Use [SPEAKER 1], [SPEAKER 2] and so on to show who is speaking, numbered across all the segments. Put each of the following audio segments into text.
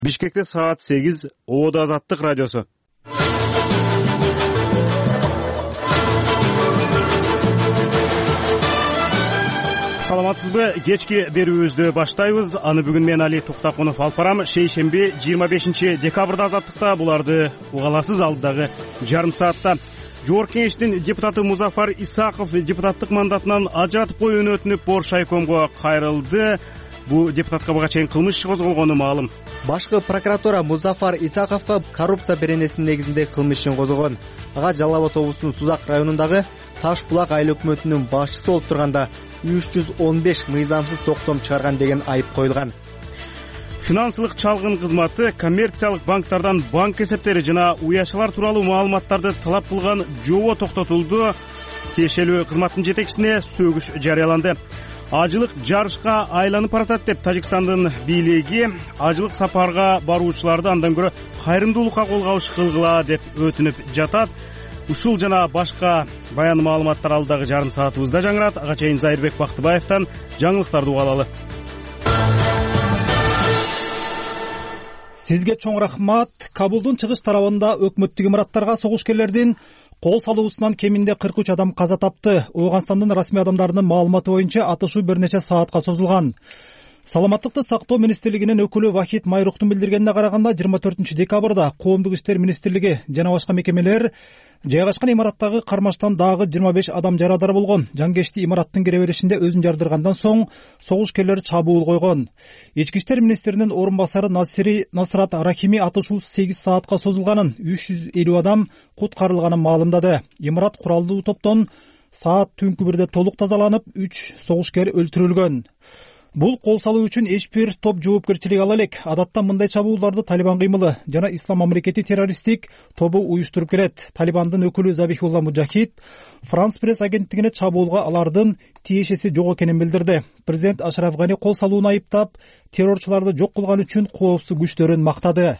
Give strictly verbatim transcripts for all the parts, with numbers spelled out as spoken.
[SPEAKER 1] Бишкекте саат сегиз. Ободо Азаттык радиосу. Саламатсызбы? Кечки берүүбүздү баштайбыз. Аны бүгүн мен Али Туктакунов алып барам. Шейшемби жыйырма бешинчи декабрда Азаттыкта. Буларды угаласыз алдыдагы жарым саатта. Жогорку кеңештин депутаты Музафар Исаков депутаттык мандатынан ажыратып коюуну өтүнүп Бор шайкомго кайрылды. Бу депутатка буга чейин кылмыш иши козголгону маалым.
[SPEAKER 2] Башкы прокуратура Музафар Исаковго коррупция беренесинин негизинде кылмыш ишин козгогон. Ага Жалал Абад облусунун Сузак районундагы Таш булак айыл өкмөтүнүн башчысы болуп турганда үч жүз он беш мыйзамсыз токтом чыгарган деген айып коюлган.
[SPEAKER 1] Финансылык чалгын кызматы коммерциялык банктардан банк эсептери жана уячалар тууралуу маалыматтарды талап кылган жобо токтотулду. Тиешелүү кызматтын жетекчисине сөгүш жарыяланды. Ажылык жарышка айланып баратат деп Тажикстандын бийлиги ажылык сапарга баруучуларды андан көрө кайрымдуулукка колгабыш кылгыла деп өтүнүп жатат. Ушул жана башка баян маалыматтар алдыдагы жарым саатыбызда жаңырат. Ага чейин Зайырбек Бактыбаевтан жаңылыктарды угалалы.
[SPEAKER 3] Сизге чоң рахмат. Кабулдун чыгыш тарабында өкмөттүк имараттарга согушкерлердин кол салуусунан кеминде кырк үч адам каза тапты. Ооганстандын расмий адамдарынын маалыматы боюнча атышуу бир нече саатка созулган. Саламаттыкты сактоо министрлигинин өкүлү Вахид Майруктун билдиргенине караганда жыйырма төртүнчү декабрда Коомдук иштер министрлиги жана башка мекемелер жайгашкан имараттагы кармаштан дагы жыйырма беш адам жарадар болгон. Жаңгешти имараттын кире беришинде өзүн жардыргандан соң согушкерлер чабуул койгон. Ички иштер министринин орун басары Насири Насрат Рахими атышуу сегиз саатка созулганын, үч жүз элүү адам куткарылганын маалымдады. Имарат куралдуу топтон саат түнкү бирде толук тазаланып, үч согушкер өлтүрүлгөн. Бул кол салуу үчүн эч бир топ жоопкерчилик ала элек. Адатта мындай чабуулдарды Талибан кыймылы жана Ислам мамлекети террористтик тобу уюштуруп келет. Талибандын өкүлү Забихулла Муджахид Франс пресс агенттигине чабуулга алардын тиешеси жок экенин билдирди. Президент Ашраф Гани кол салууну айыптап, террорчуларды жок кылган үчүн коопсуз күчтөрүн мактады.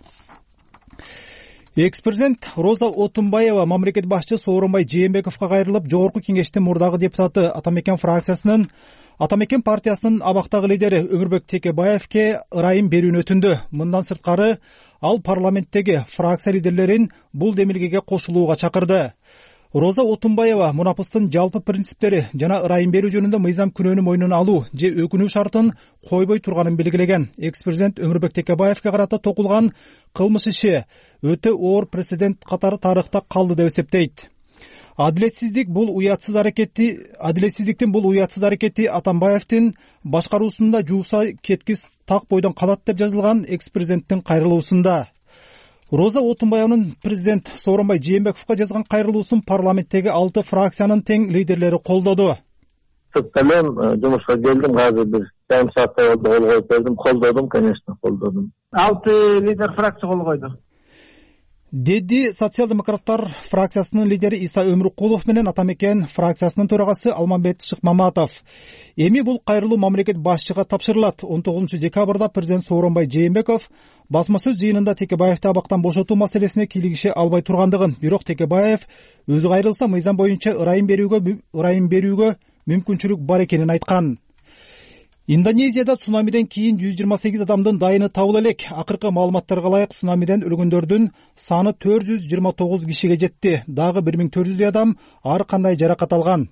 [SPEAKER 3] Экс-президент Роза Отунбаева мамлекет башчысы Сооронбай Жээнбековго кайрылып, жогорку кеңештин мурдагы депутаты Атамекен фракциясынын Атамекен партиясынын абактагы лидери Өмүрбек Текебаевке ырайым берүүнү өтүндү. Мындан сырткары ал парламенттеги фракция лидерлерин бул демилгеге кошулууга чакырды. Роза Отунбаева мунапыстын жалпы принциптери жана ырайым берүү жөнүндө мыйзам күнөөнү мойнуна алуу же өкүнүү шартын койбой турганын белгилеген. Экс-президент Өмүрбек Текебаевке карата токулган кылмыш иши өтө оор прецедент катары тарыхта калды деп эсептейт. Адилетсиздик бул уятсыз аракети, адилетсиздиктин бул уятсыз аракети Атамбаевдин башкаруусунда жууса кеткис так бойдон калат деп жазылган экс-президенттин кайрылуусунда. Роза Отунбаеванын президент Сооронбай Жээнбековго жазган кайрылуусун парламенттеги алты фракциянын тең лидерлери колдоду.
[SPEAKER 4] Мен жумушка келдим, азыр бир жарым сааттай болду, кол коюп бердим, колдодум, конечно, колдодум. Алты лидер фракция кол койду.
[SPEAKER 3] Деди социал-демократтар фракциясынын лидери Иса Өмүркулов менен Атамекен фракциясынын төрагасы Алмамбет Шыкмаматов. Эми бул кайрылуу мамлекет башчыга тапшырылат. он тогузунчу декабрда президент Сооронбай Жээнбеков басма сөз жыйынында Текебаевди абактан бошотуу маселесине кийлигише албай тургандыгын, бирок Текебаев өзү кайрылса мыйзам боюнча ырайым берүүгө ырайым берүүгө мүмкүнчүлүк бар экенин айткан. Индонезияда цунамиден кийин жүз жыйырма сегиз адамдын дайыны табыла элек. Акыркы маалыматтарга ылайык цунамиден өлгөндөрдүн саны төрт жүз жыйырма тогуз кишиге жетти. Дагы бир миң төрт жүздөй адам ар кандай жаракат алган.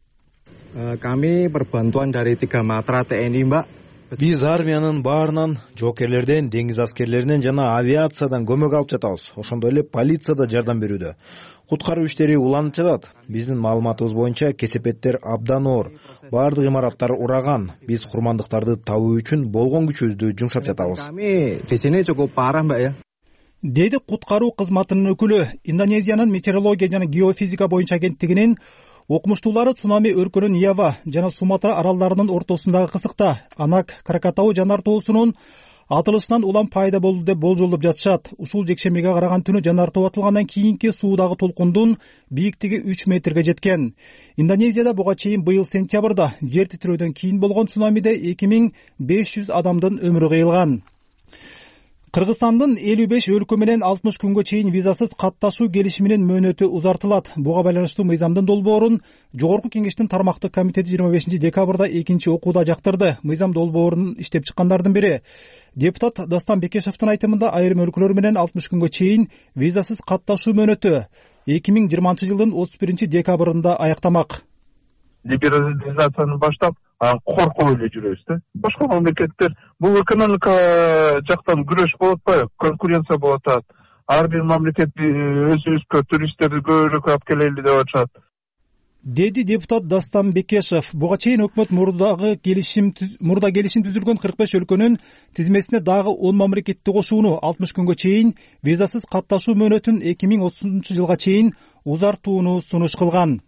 [SPEAKER 2] Kami berbantuan dari tiga matra T N I, Mbak.
[SPEAKER 5] Биз армиянын баарынан, жокерлерден, деңиз аскерлеринен жана авиациядан көмөк алып жатабыз. Ошондой эле полиция да жардам берүүдө. Куткаруу иштери уланып жатат. Биздин маалыматыбыз боюнча кесепеттер абдан оор. Баардык имараттар ураган. Биз курмандыктарды табуу үчүн болгон күчүбүздү жумшап жатабыз.
[SPEAKER 2] Kami di sini cukup parah, Mbak ya.
[SPEAKER 3] Деди куткаруу кызматынын өкүлү. Индонезиянын метеорология жана геофизика боюнча агенттигинин окумуштуулары цунами өркөнүн Ява жана Суматра аралдарынын ортосундагы кысыкта Анак Кракатау жанар тоосунун атылышынан улам пайда болду деп болжолдоп жатышат. Ушул жекшембиге караган түнү жанар тоо атылгандан кийинки суудагы толкундун бийиктиги үч метрге жеткен. Индонезияда буга чейин быйыл сентябрда жер титирөөдөн кийин болгон цунамиде эки миң беш жүз адамдын өмүрү кыйылган. Кыргызстандын элүү беш өлкө менен алтымыш күнгө чейин визасыз катташуу келишиминин мөөнөтү узартылат. Буга байланыштуу мыйзамдын долбоорун Жогорку Кеңештин тармактык комитети жыйырма бешинчи декабрда экинчи окууда жактырды. Мыйзам долбоорун иштеп чыккандардын бири депутат Дастан Бекешевдин айтымында айрым өлкөлөр менен алтымыш күнгө чейин визасыз катташуу мөөнөтү эки миң жыйырманчы жылдын отуз биринчи декабрында аяктамак.
[SPEAKER 6] Либерализацияны баштап, коркуп эле жүрөбүз да. Башка мамлекеттер бул экономика жактан күрөш болуп атпайбы, конкуренция болуп атат. Ар бир мамлекет өзүбүзгө туристтерди көбүрөөк алып келели деп атышат,
[SPEAKER 3] деди депутат Дастан Бекешев. Буга чейин өкмөт мурдагы келишим мурда келишим түзүлгөн кырк беш өлкөнүн тизмесине дагы он мамлекетти кошууну алтымыш күнгө чейин визасыз катташуу мөөнөтүн эки миң отузунчу жылга чейин узартууну сунуш кылган.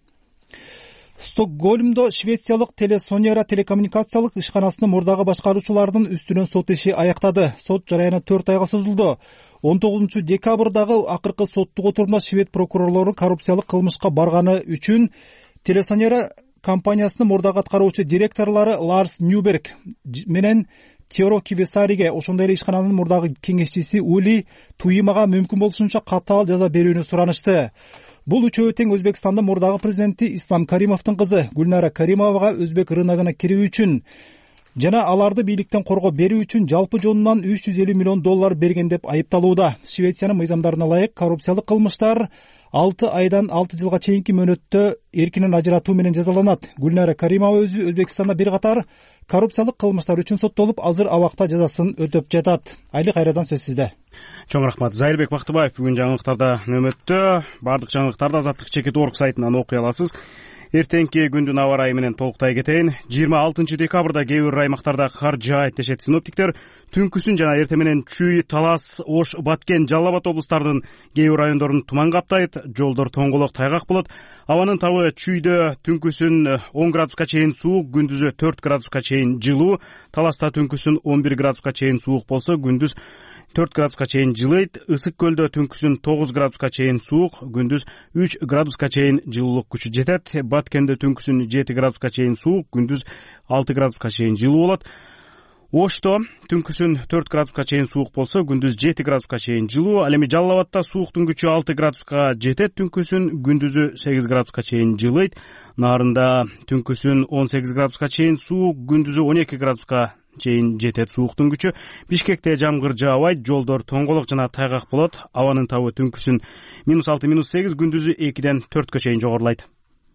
[SPEAKER 3] Стокгольмдо швециялык Телесонера телекоммуникациялык ишканасынын мурдагы башкаруучулардын үстүнөн сот иши аяктады. Сот жараяны төрт айга созулду. он тогузунчу декабрдагы акыркы соттук отурумда швед прокурорлору коррупциялык кылмышка барганы үчүн Телесонера компаниясынын мурдагы аткаруучу директорлору Ларс Ньюберг менен Теоро Кивесариге, ошондой эле ишкананын мурдагы кеңешчиси Ули Туимага мүмкүн болушунча катаал жаза берүүнү суранышты. Бул үчөө тең Өзбекстандын мурдагы президенти Ислам Каримовдун кызы Гүлнара Каримовага өзбек рыногуна кирүү үчүн жана аларды бийликтен коргоо берүү үчүн жалпы жонунан үч жүз элүү миллион доллар берген деп айыпталууда. Швециянын мыйзамдарына ылайык коррупциялык кылмыштар алты айдан алты жылга чейинки мөөнөттө эркинен ажыратуу менен жазаланат. Гүлнара Каримова өзү Өзбекстанда бир катар коррупциялык кылмыштар үчүн соттолуп, азыр абакта жазасын өтөп жатат. Айли кайрадан сөз сизде.
[SPEAKER 1] Чоң рахмат. Зайырбек Бактыбаев бүгүн жаңылыктарда нөмөттө. Бардык жаңылыктарды Азаттык чекит орг сайтынан окуй аласыз. Эртеңки күндүн аба ырайы менен толуктай кетейин. жыйырма алтынчы декабрда кээ бир аймактарда кар жаайт дешет синоптиктер. Түнкүсүн жана эртең менен Чүй, Талас, Ош, Баткен, Жалал Абад облустарынын кээ бир райондорун туман каптайт, жолдор тоңголок тайгак болот. Абанын табы Чүйдө түнкүсүн он градуска чейин суук, күндүзү төрт градуска чейин жылуу. Таласта түнкүсүн он бир градуска чейин суук болсо, күндүз төрт градуска чейин жылыйт. Ысык көлдө түнкүсүн тогуз градуска чейин суук, күндүз үч градуска чейин жылуулук күчү жетет. Баткенде түнкүсүн жети градуска чейин суук, күндүз алты градуска чейин жылуу болот. Ошто түнкүсүн төрт градуска чейин суук болсо, күндүз жети градуска чейин жылуу. Ал эми Жалал Абадта сууктун күчү алты градуска жетет, түнкүсүн күндүзү сегиз градуска чейин жылыйт. Нарында түнкүсүн он сегиз градуска чейин суук, күндүзү он эки градуска чейин жетет сууктун күчү. Бишкекте жамгыр жаабайт, жолдор тоңголок жана тайгак болот. Абанын табы түнкүсүн минус алты минус сегиз, күндүзү экиден төрткө чейин жогорулайт.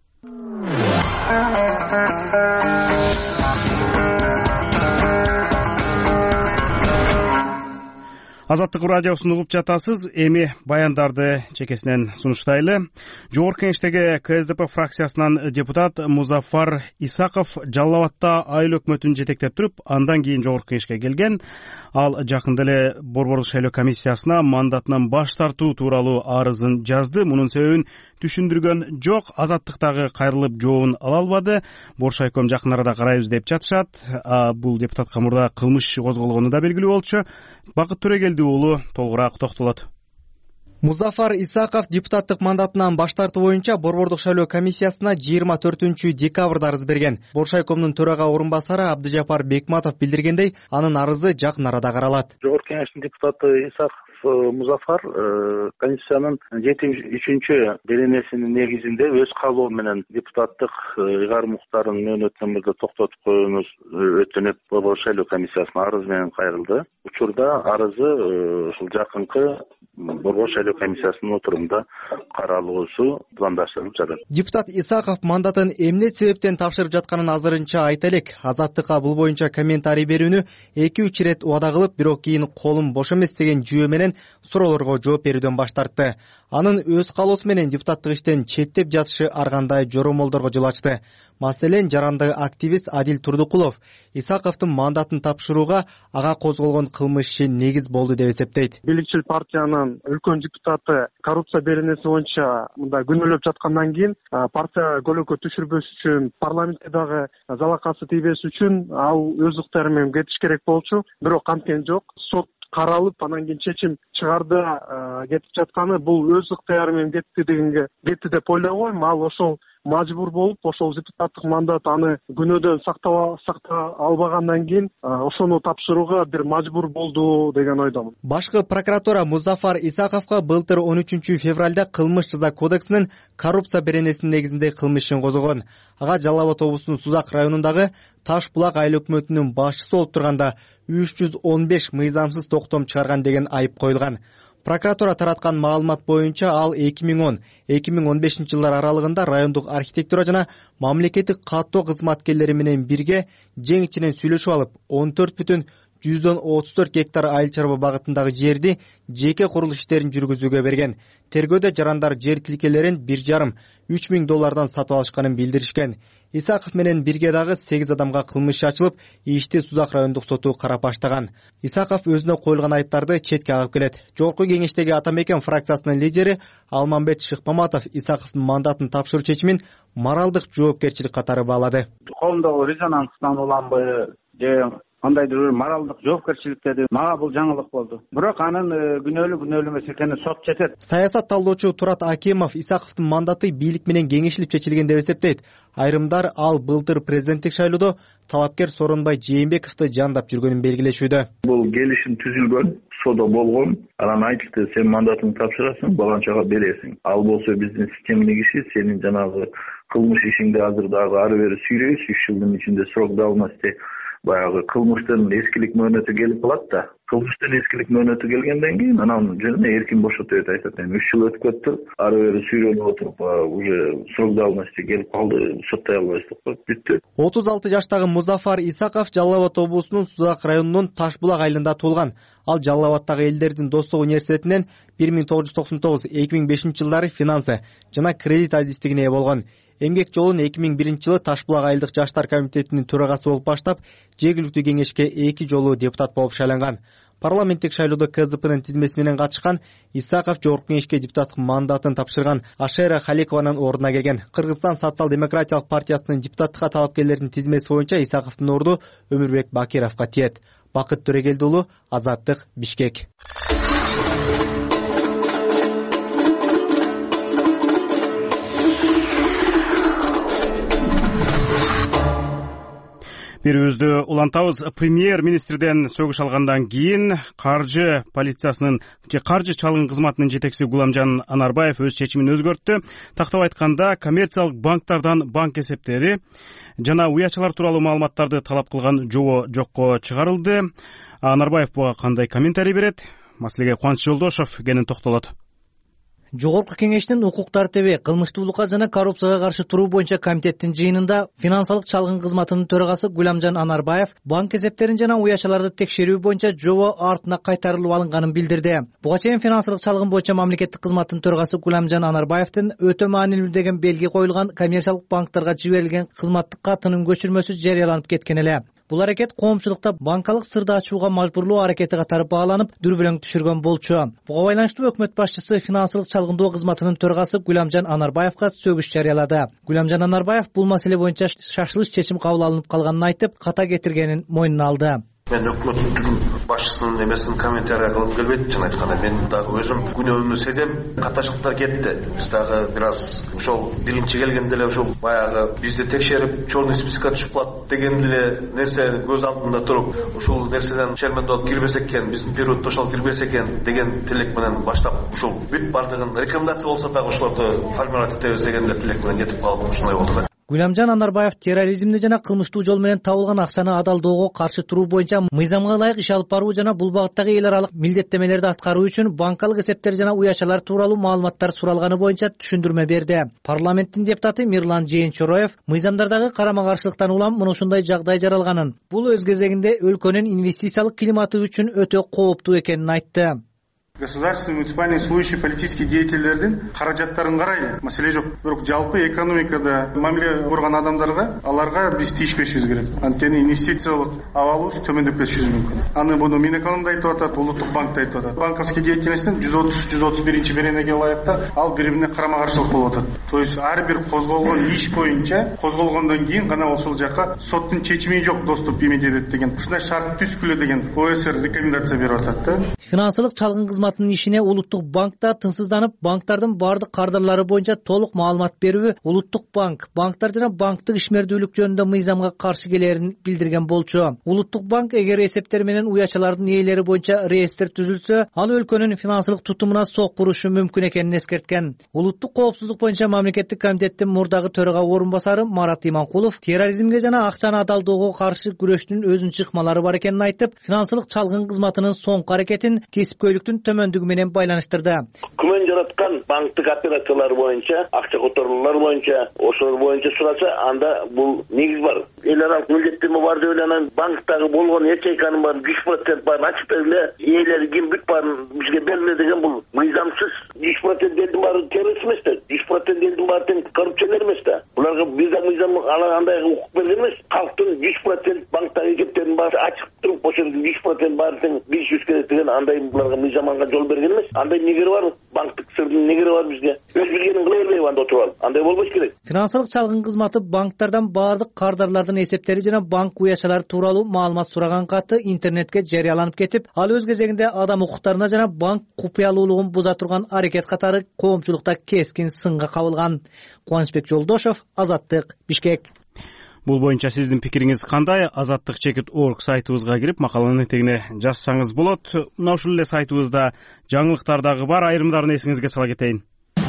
[SPEAKER 1] Азаттык радиосун угуп жатасыз. Эми баяндарды чекесинен сунуштайлы. Жогорку Кеңештеги Ка Эс Де Пе фракциясынан депутат Музафар Исаков Жалал Абадта айыл өкмөтүн жетектеп туруп, андан кийин Жогорку Кеңешке келген. Ал жакында эле Борборлук шайлоо комиссиясына мандатынан баш тартуу тууралуу арызын жазды. Мунун себебин түшүндүргөн жок. Азаттыктагы кайрылып жообун ала албады. Боршайком жакын арада карайбыз деп жатышат. Бул депутатка мурда кылмыш козголгону да белгилүү болчу. Бакыт Төрегелди уулу толугураак токтолот.
[SPEAKER 2] Музафар Исаков депутаттык мандатынан баш тартуу боюнча Борбордук шайлоо комиссиясына жыйырма төртүнчү декабрда арыз берген. Боршайкомдун төрага орун басары Абдыжапар Бекматов билдиргендей, анын арызы жакын арада каралат.
[SPEAKER 7] Жогорку Кеңештин депутаты Исаков Музафар Конституциянын жетимиш үчүнчү беренесинин негизинде өз каалоо менен депутаттык ыйгарым укуктарын мөөнөттөн мурда токтотуп коюуну өтүнүп Борборлук шайлоо комиссиясына арыз менен кайрылды. Учурда арызы ушул жакынкы Борборлук шайлоо комиссиясынын отурумунда каралуусу пландаштырылып жатат.
[SPEAKER 2] Депутат Исаков мандатын эмне себептен тапшырып жатканын азырынча айта элек. Азаттыкка бул боюнча комментарий берүүнү эки үч ирет убада кылып, бирок кийин колум бош эмес деген жүйө менен суроолорго жооп берүүдөн баш тартты. Анын өз каалоосу менен депутаттык иштен четтеп жатышы ар кандай жоромолдорго жол ачты. Маселен, жаранды активист Адил Турдукулов Исаковдун мандатын тапшырууга ага козголгон кылмыш иши негиз болду деп эсептейт.
[SPEAKER 8] Бийликчил партиянын үлкөн депутаты коррупция беренеси боюнча мындай күнөөлөп жаткандан кийин партия көлөкө түшүрбөс үчүн, парламентке дагы залакасы тийбес үчүн ал өз ыктыяры менен кетиш керек болчу. Бирок канткен жок. Сот каралып, анан кийин чечим чыгарды кетип жатканы бул өз ыктыяры менен кетти дегенге кетти деп ойлобойм. Ал ошол мажбур болуп ошол депутаттык мандат аны күнөөдөн сактап сакта албагандан кийин ошону тапшырууга бир мажбур болду деген ойдомун.
[SPEAKER 2] Башкы прокуратура Музафар Исаковго былтыр он үчүнчү февралда кылмыш жаза кодексинин коррупция беренесинин негизинде кылмыш ишин козгогон. Ага Жалал Абад облусунун Сузак районундагы Таш булак айыл өкмөтүнүн башчысы болуп турганда үч жүз он беш мыйзамсыз токтом чыгарган деген айып коюлган. Прокуратура тараткан маалымат боюнча ал эки миң он эки миң он бешинчи жылдар аралыгында райондук архитектура жана мамлекеттик каттоо кызматкерлери менен бирге жең ичинен сүйлөшүп алып он төрт бүтүн жүздөн отуз төрт гектар айыл чарба багытындагы жерди жеке курулуш иштерин жүргүзүүгө берген. Тергөөдө жарандар жер тилкелерин бир жарым үч миң доллардан сатып алышканын билдиришкен. Исаков менен бирге дагы сегиз адамга кылмыш ачылып, ишти Сузак райондук соту карап баштаган. Исаков өзүнө коюлган айыптарды четке агып келет. Жогорку кеңештеги Ата Мекен фракциясынын лидери Алмамбет Шыкмаматов Исаковдун мандатын тапшыруу чечимин моралдык жоопкерчилик катары баалады.
[SPEAKER 9] Коомдогу резонанстан уламбы же кандайдыр бир моралдык жоопкерчилик деди. Мага бул жаңылык болду. Бирок анын күнөөлүү күнөөлүү эмес экенин сот четет.
[SPEAKER 2] Саясат талдоочу Турат Акимов Исаковдун мандаты бийлик менен кеңешилип чечилген деп эсептейт. Айрымдар ал былтыр президенттик шайлоодо талапкер Сооронбай Жээнбековду жандап жүргөнүн белгилешүүдө.
[SPEAKER 6] Бул келишим түзүлгөн, содо болгон. Анан айтышты, сен мандатыңды тапшырасың, баланчага бересиң. Ал болсо биздин системдик иши, сенин жанагы кылмыш ишиңди азыр дагы ары бери сүйрөйбүз. үч жылдын ичинде срок давности баягы кылмыштын эскилик мөөнөтү келип калат да. Кылмыштын эскилик мөөнөтү келгенден кийин анан жана эркин бошотуп өтөт, айтат. Эми үч жыл өтүп кетти, ары бери сүйрөнүп отуруп, уже срок давности келип калды, соттой албайбыз деп коюп бүттү.
[SPEAKER 2] отуз алты жаштагы Музафар Исаков Жалал Абад облусунун Сузак районунун Таш булак айылында туулган. Ал Жалал Абадтагы элдердин достук университетинен бир миң тогуз жүз токсон тогуз эки миң бешинчи жылдары финансы жана кредит адистигине ээ болгон. Эмгек жолун эки миң биринчи жылы Таш булак айылдык жаштар комитетинин төрагасы болуп баштап, жергиликтүү кеңешке эки жолу депутат болуп шайланган. Парламенттик шайлоодо КЗПнын тизмеси менен катышкан Исаков жогорку кеңешке депутаттык мандатын тапшырган Ашера Халикованын ордуна келген. Кыргызстан социал-демократиялык партиясынын депутаттыкка талапкерлердин тизмеси боюнча Исаковдун орду Өмүрбек Бакировго тиет. Бакыт Төрегелди уулу, Азаттык, Бишкек.
[SPEAKER 1] Берүүбүздү улантабыз. Премьер-министрден сөгүш алгандан кийин каржы полициясынын же каржы чалгын кызматынын жетекчиси Гуламжан Анарбаев өз чечимин өзгөрттү. Тактап айтканда, коммерциялык банктардан банк эсептери жана уячалар тууралуу маалыматтарды талап кылган жобо жокко чыгарылды. Анарбаев буга кандай комментарий берет? Маселеге Кубаныч Жолдошов кенен токтолот.
[SPEAKER 10] Жогорку кеңештин укук тартиби, кылмыштуулукка жана коррупцияга каршы туруу боюнча комитеттин жыйынында финансылык чалгын кызматынын төрагасы Гуламжан Анарбаев банк эсептерин жана уячаларды текшерүү боюнча жобо артына кайтарылып алынганын билдирди. Буга чейин финансылык чалгын боюнча мамлекеттик кызматтын төрагасы Гуламжан Анарбаевдин өтө маанилүү деген белги коюлган коммерциялык банктарга жиберилген кызматтык катынын көчүрмөсү жарыяланып кеткен эле. Бул аракет коомчулукта банкалык сырды ачууга мажбурлоо аракети катары бааланып, дүрбөлөң түшүргөн болчу. Буга байланыштуу өкмөт башчысы финансылык чалгындоо кызматынын төрагасы Гуламжан Анарбаевга сөгүш жарыялады. Гуламжан Анарбаев бул маселе боюнча шашылыш чечим кабыл алынып калганын айтып, ката кетиргенин мойнуна алды.
[SPEAKER 11] Мен өкмөттүн башчысынын эмесин комментарий кылып келбейт, чын айтканда мен дагы өзүм күнөөлүүнү сезем. Каташтыктар кетти. Биз дагы бир аз ошол биринчи келгенде эле ошол баягы бизди текшерип черный спискке түшүп калат деген деле нерсе көз алдында туруп, ушул нерседен шермендөө кирбесек экен, биздин периоддо ошол кирбесек экен деген тилек менен баштап, ушул бүт бардыгын рекомендация болсо дагы ошолорду формировать этебиз деген тилек менен кетип калып ушундай болду да.
[SPEAKER 10] Гуламжан Анарбаев терроризмди жана кылмыштуу жол менен табылган акчаны адалдоого каршы туруу боюнча мыйзамга ылайык иш алып баруу жана бул багыттагы эл аралык милдеттемелерди аткаруу үчүн банкалык эсептер жана уячалар тууралуу маалыматтар суралганы боюнча түшүндүрмө берди. Парламенттин депутаты Мирлан Жээнчороев мыйзамдардагы карама-каршылыктан улам мына ушундай жагдай жаралганын, бул өз кезегинде өлкөнүн инвестициялык климаты үчүн өтө кооптуу экенин айтты.
[SPEAKER 12] Государственный, муниципальный, служащие, политические деятельдердин каражаттарын карайлы. Маселе жок. Бирок жалпы экономикада мамиле курган адамдарга аларга биз тийишпешибиз керек. Анткени инвестициялык абалыбыз төмөндөп кетиши мүмкүн. Аны буну Минэконом да айтып атат, Улуттук банк да айтып атат. Банковский деятельностьтин жүз отуз жүз отуз биринчи беренеге ылайыкта ал бири-бирине карама-каршылык болуп атат. То есть ар бир козголгон иш боюнча козголгондон кийин гана ошол жака соттун чечими жок доступ эметет деген. Ушундай шарт түзгүлө деген О С Р рекомендация берип атат да.
[SPEAKER 10] Финансылык чалгын кызматынын ишине улуттук банк да тынчсызданып, банктардын баардык кардарлары боюнча толук маалымат берүүгө улуттук банк банктар жана банктык ишмердүүлүк жөнүндө мыйзамга каршы келерин билдирген болчу. Улуттук банк эгер эсептер менен уячалардын ээлери боюнча реестр түзүлсө, ал өлкөнүн финансылык тутумуна сокку урушу мүмкүн экенин эскерткен. Улуттук коопсуздук боюнча мамлекеттик комитеттин мурдагы төрага орун басары Марат Иманкулов терроризмге жана акчаны адалдоого каршы күрөштүн өзүнчө ыкмалары бар экенин айтып, финансылык чалгын кызматынын соңку аракетин кесипкөйлүктүн төмөндүгү менен байланыштырды.
[SPEAKER 13] Күмөн жараткан банктык операциялар боюнча, акча которуулар боюнча, ошолор боюнча сураса, анда бул негиз бар. Эл аралык милдеттенме бар деп эле банктагы болгон ячейканын баарын жүз процент баарын ачып бергиле, ээлери ким бүт баарын бизге бергиле деген бул мыйзамсыз. жүз процент элдин баары террорист эмес да, жүз процент элдин баары тең коррупционер эмес да. Буларга биз да мыйзам андай укук берген эмес. Калктын жүз процент банктагы эчептеринин баары ачып туруп, ошол жүз процент баары тең билишибиз керек деген андай буларга мыйзамга жол берген эмес. Андай негери бар, банктык сырдын негери бар бизге. Өз билгенин кыла бербейби анда отуруп алып. Андай болбош керек.
[SPEAKER 10] Финансылык чалгын кызматы банктардан баардык кардарлардын эсептери жана банк уячалары тууралуу маалымат сураган каты интернетке жарыяланып кетип, ал өз кезегинде адам укуктарына жана банк купуялуулугун буза турган аракет катары коомчулукта кескин сынга кабылган. Кубанычбек Жолдошов, Азаттык, Бишкек.
[SPEAKER 1] Бул боюнча сиздин пикириңиз кандай? азаттык чекит точка орг сайтыбызга кирип макаланын этегине жазсаңыз болот. Мына ушул эле сайтыбызда жаңылыктар дагы бар, айрымдарын эсиңизге сала кетейин.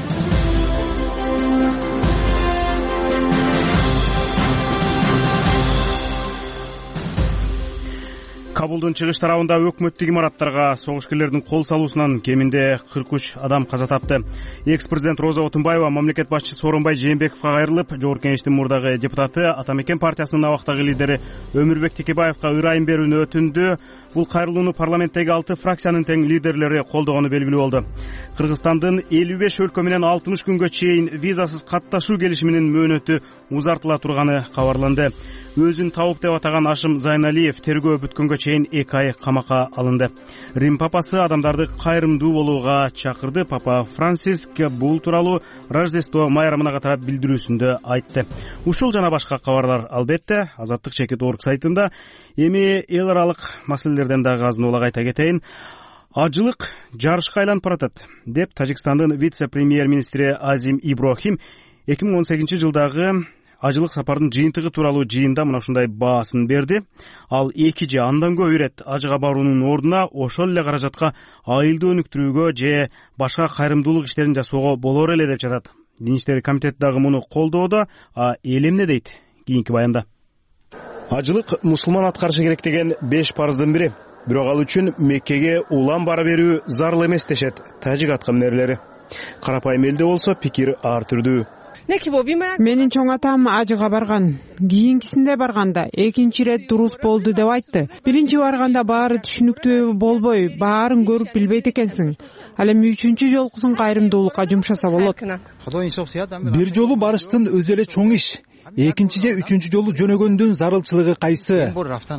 [SPEAKER 1] Кабулдун чыгыш тарабында өкмөттүк имараттарга согушкерлердин кол салуусунан кеминде кырк үч адам каза тапты. Экс-президент Роза Отунбаева мамлекет башчысы Сооронбай Жээнбековго кайрылып, Жогорку Кеңештин мурдагы депутаты, Атамекен партиясынын абактагы лидери Өмүрбек Текебаевга ырайым берүүнү өтүндү. Бул кайрылууну парламенттеги алты фракциянын тең лидерлери колдогону белгилүү болду. Кыргызстандын элүү беш өлкө менен алтымыш күнгө чейин визасыз катташуу келишиминин мөөнөтү узартыла турганы кабарланды. Өзүн табып деп атаган Ашым Зайналиев тергөө бүткөнгө чейин эки ай камакка алынды. Рим папасы адамдарды кайрымдуу болууга чакырды. Папа Франсиск бул тууралуу Рождество майрамына катар билдирүүсүндө айтты. Ушул жана башка кабарлар албетте азаттык чекит точка орг сайтында. Эми эл аралык маселелерден дагы азын-улак айта кетейин. Ажылык жарышка айланып баратат деп Тажикстандын вице-премьер-министри Азим Иброхим эки миң он сегизинчи жылдагы ажылык сапардын жыйынтыгы тууралуу жыйында мына ушундай баасын берди. Ал эки же андан көп ирет ажыга баруунун ордуна ошол эле каражатка айылды өнүктүрүүгө же башка кайрымдуулук иштерин жасоого болор эле деп жатат. Дин иштери комитети дагы муну колдоодо. А эл эмне дейт? Кийинки баянда. Ажылык мусулман аткарышы керек деген беш парыздын бири. Бирок ал үчүн Меккеге улам бара берүү зарыл эмес дешет тажик аткамнерлери. Карапайым элде болсо пикир ар түрдүү.
[SPEAKER 14] Менин чоң атам ажыга барган. Кийинкисинде барганда экинчи ирет дурус болду деп айтты. Биринчи барганда баары түшүнүктүү болбой, баарын көрүп билбейт экенсиң. Ал эми үчүнчү жолкусун кайрымдуулукка жумшаса болот.
[SPEAKER 3] Бир жолу барыштын өзү эле чоң иш. Экинчи же үчүнчү жолу жөнөгөндүн зарылчылыгы кайсы?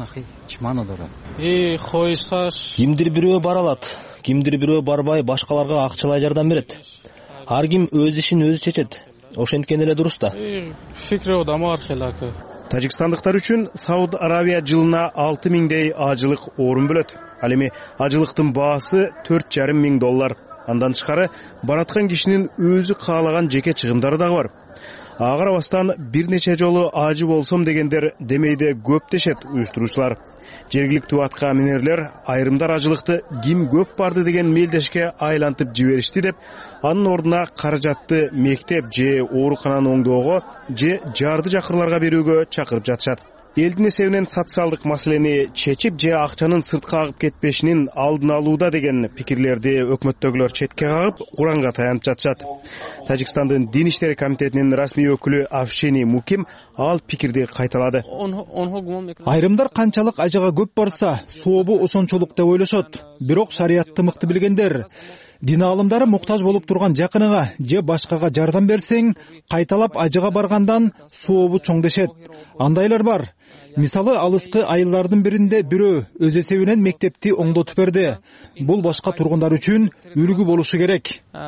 [SPEAKER 15] Кимдир бирөө бара алат, кимдир бирөө барбай башкаларга акчалай жардам берет. Ар ким өз ишин өзү чечет. Ошенткен эле дурус да.
[SPEAKER 1] Тажикстандыктар үчүн Сауд Аравия жылына алты миңдей ажылык орун бөлөт. Ал эми ажылыктын баасы төрт жарым миң доллар. Андан тышкары бараткан кишинин өзү каалаган жеке чыгымдары дагы бар. Ага карабастан бир нече жолу ажы болсом дегендер демейде көп дешет уюштуруучулар. Жергиликтүү атка минерлер айрымдар ажылыкты ким көп барды деген мелдешке айлантып жиберишти деп, анын ордуна каражатты мектеп же оорукананы оңдоого же жарды жакырларга берүүгө чакырып жатышат. Элдин эсебинен социалдык маселени чечип же акчанын сыртка агып кетпешинин алдын алууда деген пикирлерди өкмөттөгүлөр четке кагып, Куранга таянып жатышат. Тажикстандын Дин иштери комитетинин расмий өкүлү Афшени Муким ал пикирди кайталады.
[SPEAKER 3] Айрымдар канчалык ажыга көп барса, сообу ошончолук деп ойлошот. Бирок шариятты мыкты билгендер дин аалымдары муктаж болуп турган жакыныңа же башкага жардам берсең, кайталап ажыга баргандан сообу чоң дешет. Андайлар бар. Мисалы алыскы айылдардын биринде бирөө өз эсебинен мектепти оңдотуп берди. Бул башка тургундар үчүн үлгү болушу керек.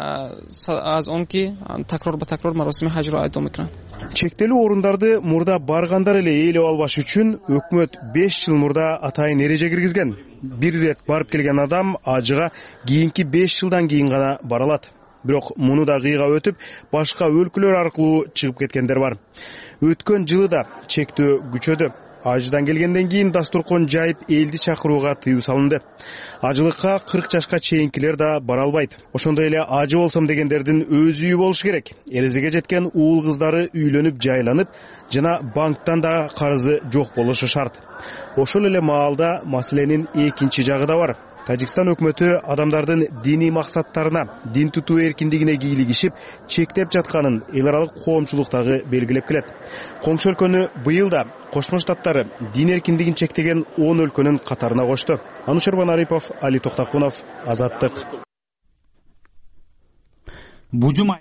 [SPEAKER 3] Чектелүү орундарды мурда баргандар эле ээлеп албаш үчүн өкмөт беш жыл мурда атайын эреже киргизген.
[SPEAKER 1] бир ирет барып келген адам ажыга кийинки беш жылдан кийин гана бара алат. Бирок муну да кыйга өтүп, башка өлкөлөр аркылуу чыгып кеткендер бар. Өткөн жылы да чектөө күчөдү. Ажыдан келгенден кийин дастуркон жайып элди чакырууга тыюу салынды. Ажылыкка кырк жашка чейинкилер да бара албайт. Ошондой эле ажы болсом дегендердин өз үйү болушу керек. Эрезеге жеткен уул кыздары үйлөнүп жайланып жана банктан да карызы жок болушу шарт. Ошол эле маалда маселенин экинчи жагы да бар. Тажикстан өкмөтү адамдардын диний максаттарына, дин тутуу эркиндигине кийлигишип, чектеп жатканын эл аралык коомчулуктагы белгилеп келет. Коңшу өлкөнү быйыл да Кошмо Штаттары дин эркиндигин чектеген он өлкөнүн катарына кошту. Анушер Банарипов, Али Токтакунов, Азаттык.
[SPEAKER 3] Бужум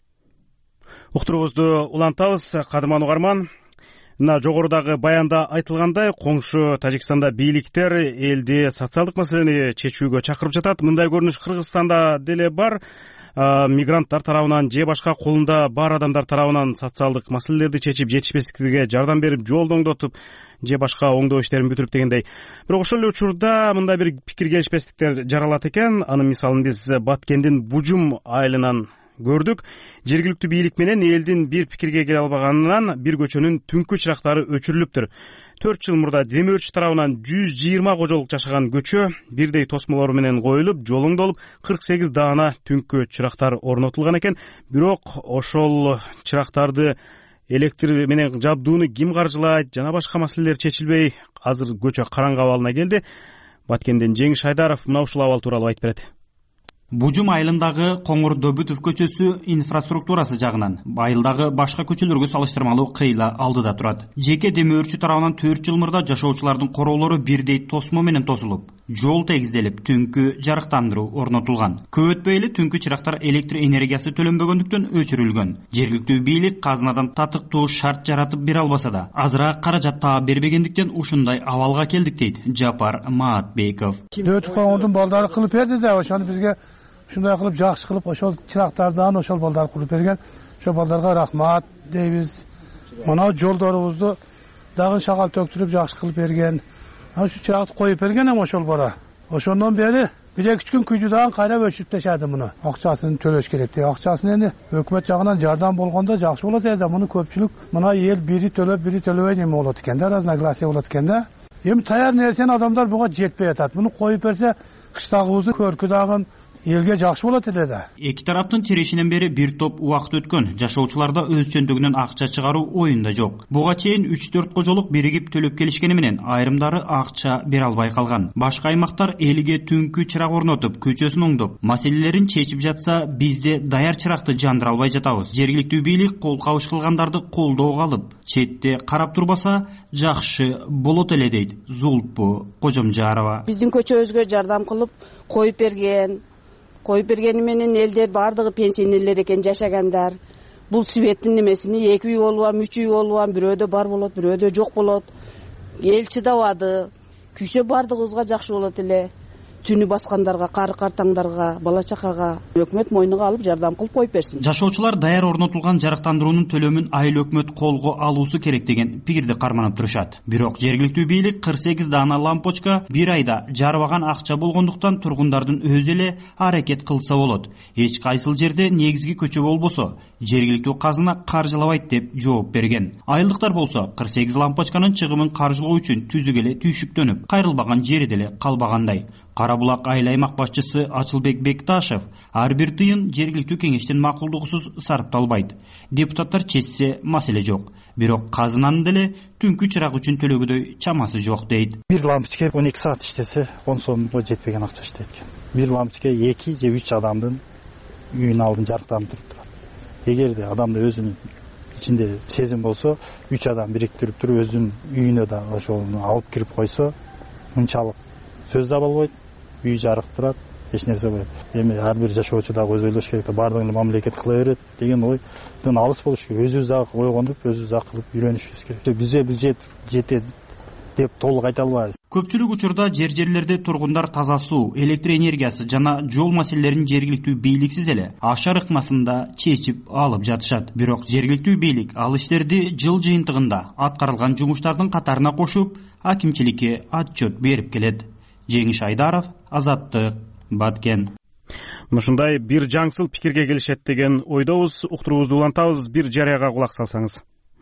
[SPEAKER 1] уктуруубузду улантабыз, кадырман угарман. Мына жогорудагы баянда айтылгандай, коңшу Тажикстанда бийликтер элди социалдык маселени чечүүгө чакырып жатат. Мындай көрүнүш Кыргызстанда деле бар. Мигранттар тарабынан же башка колунда бар адамдар тарабынан социалдык маселелерди чечип, жетишпестиктерге жардам берип, жолду оңдотуп, же башка оңдоо иштерин бүтүрүп дегендей. Бирок ошол эле учурда мындай бир пикир келишпестиктер жаралат экен. Анын мисалын биз Баткендин Бужум айылынан көрдүк. Жергиликтүү бийлик менен элдин бир пикирге келе албаганынан бир көчөнүн түнкү чырактары өчүрүлүптүр. төрт жыл мурда Демир өрчү тарабынан жүз жыйырма кожолук жашаган көчө бирдей тосмолор менен коюлуп, жол оңдолуп, кырк сегиз даана түнкү чырактар орнотулган экен. Бирок ошол чырактарды электр менен жабдууну ким каржылайт, жана башка маселелер чечилбей, азыр көчө караңгы абалына келди. Баткенден Жеңиш Айдаров мына ушул абал тууралуу айтып берет.
[SPEAKER 16] Бужум айылындагы Коңур Дөбүтов көчөсү инфраструктурасы жагынан айылдагы башка көчөлөргө салыштырмалуу кыйла алдыда турат. Жеке Демир өрчү тарабынан төрт жыл мурда жашоочулардын короолору бирдей тосмо менен тосулуп, жол тегизделип, түнкү жарыктандыруу орнотулган. Көп өтпөй эле түнкү чырактар электр энергиясы төлөнбөгөндүктөн өчүрүлгөн. Жергиликтүү бийлик казынадан татыктуу шарт жаратып бере албаса да, азыраак каражат таап бербегендиктен ушундай абалга келдик дейт Жапар Маатбеков.
[SPEAKER 17] Дөбүтов Коңурдун балдары кылып берди да, ошону бизге ушундай кылып жакшы кылып ошол чырактардан ошол балдар куруп берген. Ошол балдарга рахмат дейбиз. Мына жолдорубузду дагы шагал төктүрүп жакшы кылып берген. Ошо чыракты коюп берген эми ошол бара. Ошондон бери бир эки үч күн күйдү дагы кайра өчүп ташады муну. Акчасын төлөш керек деп. Акчасын эми өкмөт жагынан жардам болгондо жакшы болот эди. Муну көпчүлүк мына эл бири төлөп, бири төлөбөй эме болот экен да, разногласие болот экен да. Эми таяр нерсени адамдар буга жетпей атат. Муну коюп берсе, кыштагыбызды көркү дагы элге жакшы болот эле да.
[SPEAKER 16] Эки тараптын тирешинен бери бир топ убакыт өткөн. Жашоочуларда өз чөндөгүнөн акча чыгаруу оюнда жок. Буга чейин үч төрт кожолук биригип төлөп келишкени менен айрымдары акча бере албай калган. Башка аймактар элге түнкү чырак орнотуп, көчөсүн оңдоп, маселелерин чечип жатса, бизде даяр чыракты жандыра албай жатабыз. Жергиликтүү бийлик кол кабыш кылгандарды колдоого алып, четте карап турбаса жакшы болот эле дейт Зулпу Кожомжарова.
[SPEAKER 18] Биздин көчөбүзгө жардам кылып коюп берген. Коюп бергени менен элдер бардыгы пенсионерлер экен жашагандар. Бул светтин немесини эки үй болуам, үч үй болуам, бирөөдө бар болот, бирөөдө жок болот. Эл чыдабады. Күйсө бардыгыбызга жакшы болот эле. Түнү баскандарга, кары картаңдарга, бала чакага өкмөт мойнуга алып жардам кылып коюп берсин.
[SPEAKER 16] Жашоочулар даяр орнотулган жарыктандыруунун төлөмүн айыл өкмөт колго алуусу керек деген пикирди карманып турушат. Бирок жергиликтүү бийлик кырк сегиз даана лампочка бир айда жарбаган акча болгондуктан тургундардын өзү эле аракет кылса болот. Эч кайсыл жерде негизги көчө болбосо, жергиликтүү казына каржылабайт деп жооп берген. Айылдыктар болсо кырк сегиз лампочканын чыгымын каржылоо үчүн түзүк эле түйшүктөнүп, кайрылбаган жери деле калбагандай. Кара Булак айыл аймак башчысы Ачылбек Бекташев ар бир тыйын жергиликтүү кеңештин макулдугусуз сарпталбайт. Депутаттар чечсе маселе жок. Бирок казынанын деле түнкү чырак үчүн төлөгөдөй чамасы жок дейт.
[SPEAKER 19] Бир лампочка он эки саат иштесе, он сомго жетпеген акча иштейт экен. Бир лампочка эки же үч адамдын үйүнүн алдын жарыктанып туруп турат. Эгерде адамда өзүнүн ичинде сезим болсо, үч адам бириктирип туруп өзүнүн үйүнө да ошону алып кирип койсо, мынчалык сөз да болбойт, үй жарык турат, эч нерсе болбойт. Эми ар бир жашоочу дагы өз ойлош керек да, бардыгын мамлекет кыла берет деген ойдон алыс болуш керек. Өзүбүз дагы ойгонуп, өзүбүз дагы кылып үйрөнүшүбүз керек. Бизге бюджет жетет деп толук айта албайбыз.
[SPEAKER 16] Көпчүлүк учурда жер-жерлерде тургундар таза суу, электр энергиясы жана жол маселелерин жергиликтүү бийликсиз эле ашар ыкмасында чечип алып жатышат. Бирок жергиликтүү бийлик ал иштерди жыл жыйынтыгында аткарылган жумуштардын катарына кошуп, акимчиликке отчет берип келет. Жеңиш Айдаров, Азаттык, Баткен.
[SPEAKER 1] Ушундай бир жаңсыл пикирге келишет деген ойдобуз. Уктуруубузду улантабыз, бир жарыяга кулак салсаңыз.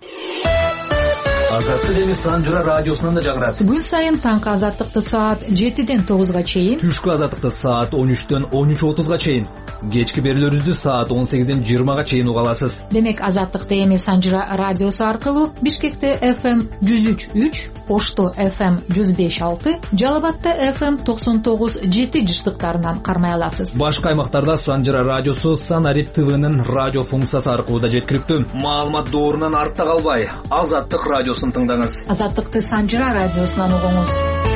[SPEAKER 20] Азаттык эми Санжыра радиосунан да жагырат.
[SPEAKER 21] Күн сайын таңкы азаттыкты саат жетиден тогузга чейин,
[SPEAKER 20] түшкү азаттыкты саат он үчтөн он үч отузга чейин, кечки берүүлөрүбүздү саат он сегизден жыйырмага чейин уга аласыз.
[SPEAKER 21] Демек азаттыкты эми Санжыра радиосу аркылуу Бишкекте эф эм жүз үч үч, Ошто эф эм жүз беш алты, Жалал Абадта эф эм токсон тогуз жети жыштыктарынан кармай аласыз.
[SPEAKER 20] Башка аймактарда Санжыра радиосу Санарип ТВнын радио функциясы аркылуу да жеткиликтүү. Маалымат доорунан артта калбай, Азаттык радиосун тыңдаңыз.
[SPEAKER 21] Азаттыкты Санжыра радиосунан угуңуз.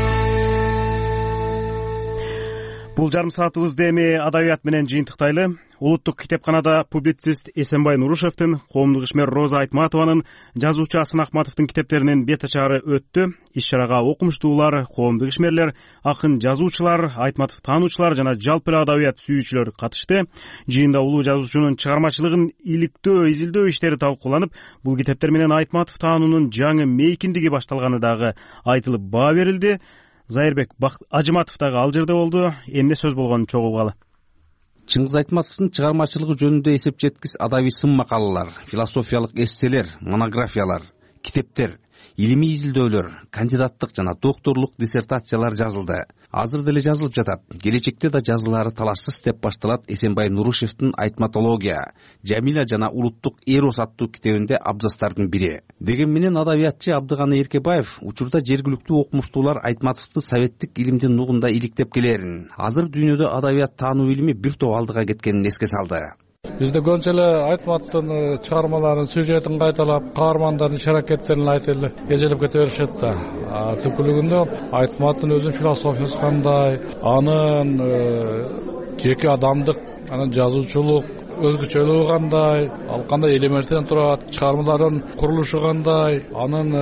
[SPEAKER 1] Бул жарым саатыбызды эми адабият менен жыйынтыктайлы. Улуттук китепканада публицист Эсенбай Нурушевдин, коомдук ишмер Роза Айтматованын, жазуучу Асан Акматовдун китептеринин бет ачары өттү. Иш-чарага окумуштуулар, коомдук ишмерлер, акын жазуучулар, Айтматов таануучулар жана жалпы эле адабият сүйүүчүлөр катышты. Жыйында улуу жазуучунун чыгармачылыгын иликтөө, изилдөө иштери талкууланып, бул китептер менен Айтматов таануунун жаңы мейкиндиги башталганы дагы айтылып баа берилди. Зайырбек Ажыматов дагы ал жерде болду. Эмне сөз болгонун чогуу угалы.
[SPEAKER 22] Чыңгыз Айтматовдун чыгармачылыгы жөнүндө эсеп жеткис адабий сын макалалар, философиялык эсселер, монографиялар, китептер, илимий изилдөөлөр, кандидаттык жана докторлук диссертациялар жазылды. Азыр деле жазылып жатат. Келечекте да жазылары талашсыз деп башталат Эсенбай Нурушевдин Айтматология, Жамиля жана улуттук эрос аттуу китебинде абзацтардын бири. Деген менен адабиятчы Абдыганы Эркебаев учурда жергиликтүү окумуштуулар Айтматовду советтик илимдин нугунда иликтеп келерин, азыр дүйнөдө адабият таануу илими бир топ алдыга кеткенин эске салды.
[SPEAKER 23] Бизде көбүнчө эле Айтматтын чыгармаларын, сюжетин кайталап, каармандардын иш-аракеттерин айтып эле эжелеп кете беришет да. Түпкүлүгүндө Айтматтын өзүнүн философиясы кандай, анын жеке адамдык, анын жазуучулук өзгөчөлүгү кандай, ал кандай элементтен турат, чыгармалардын курулушу кандай, анын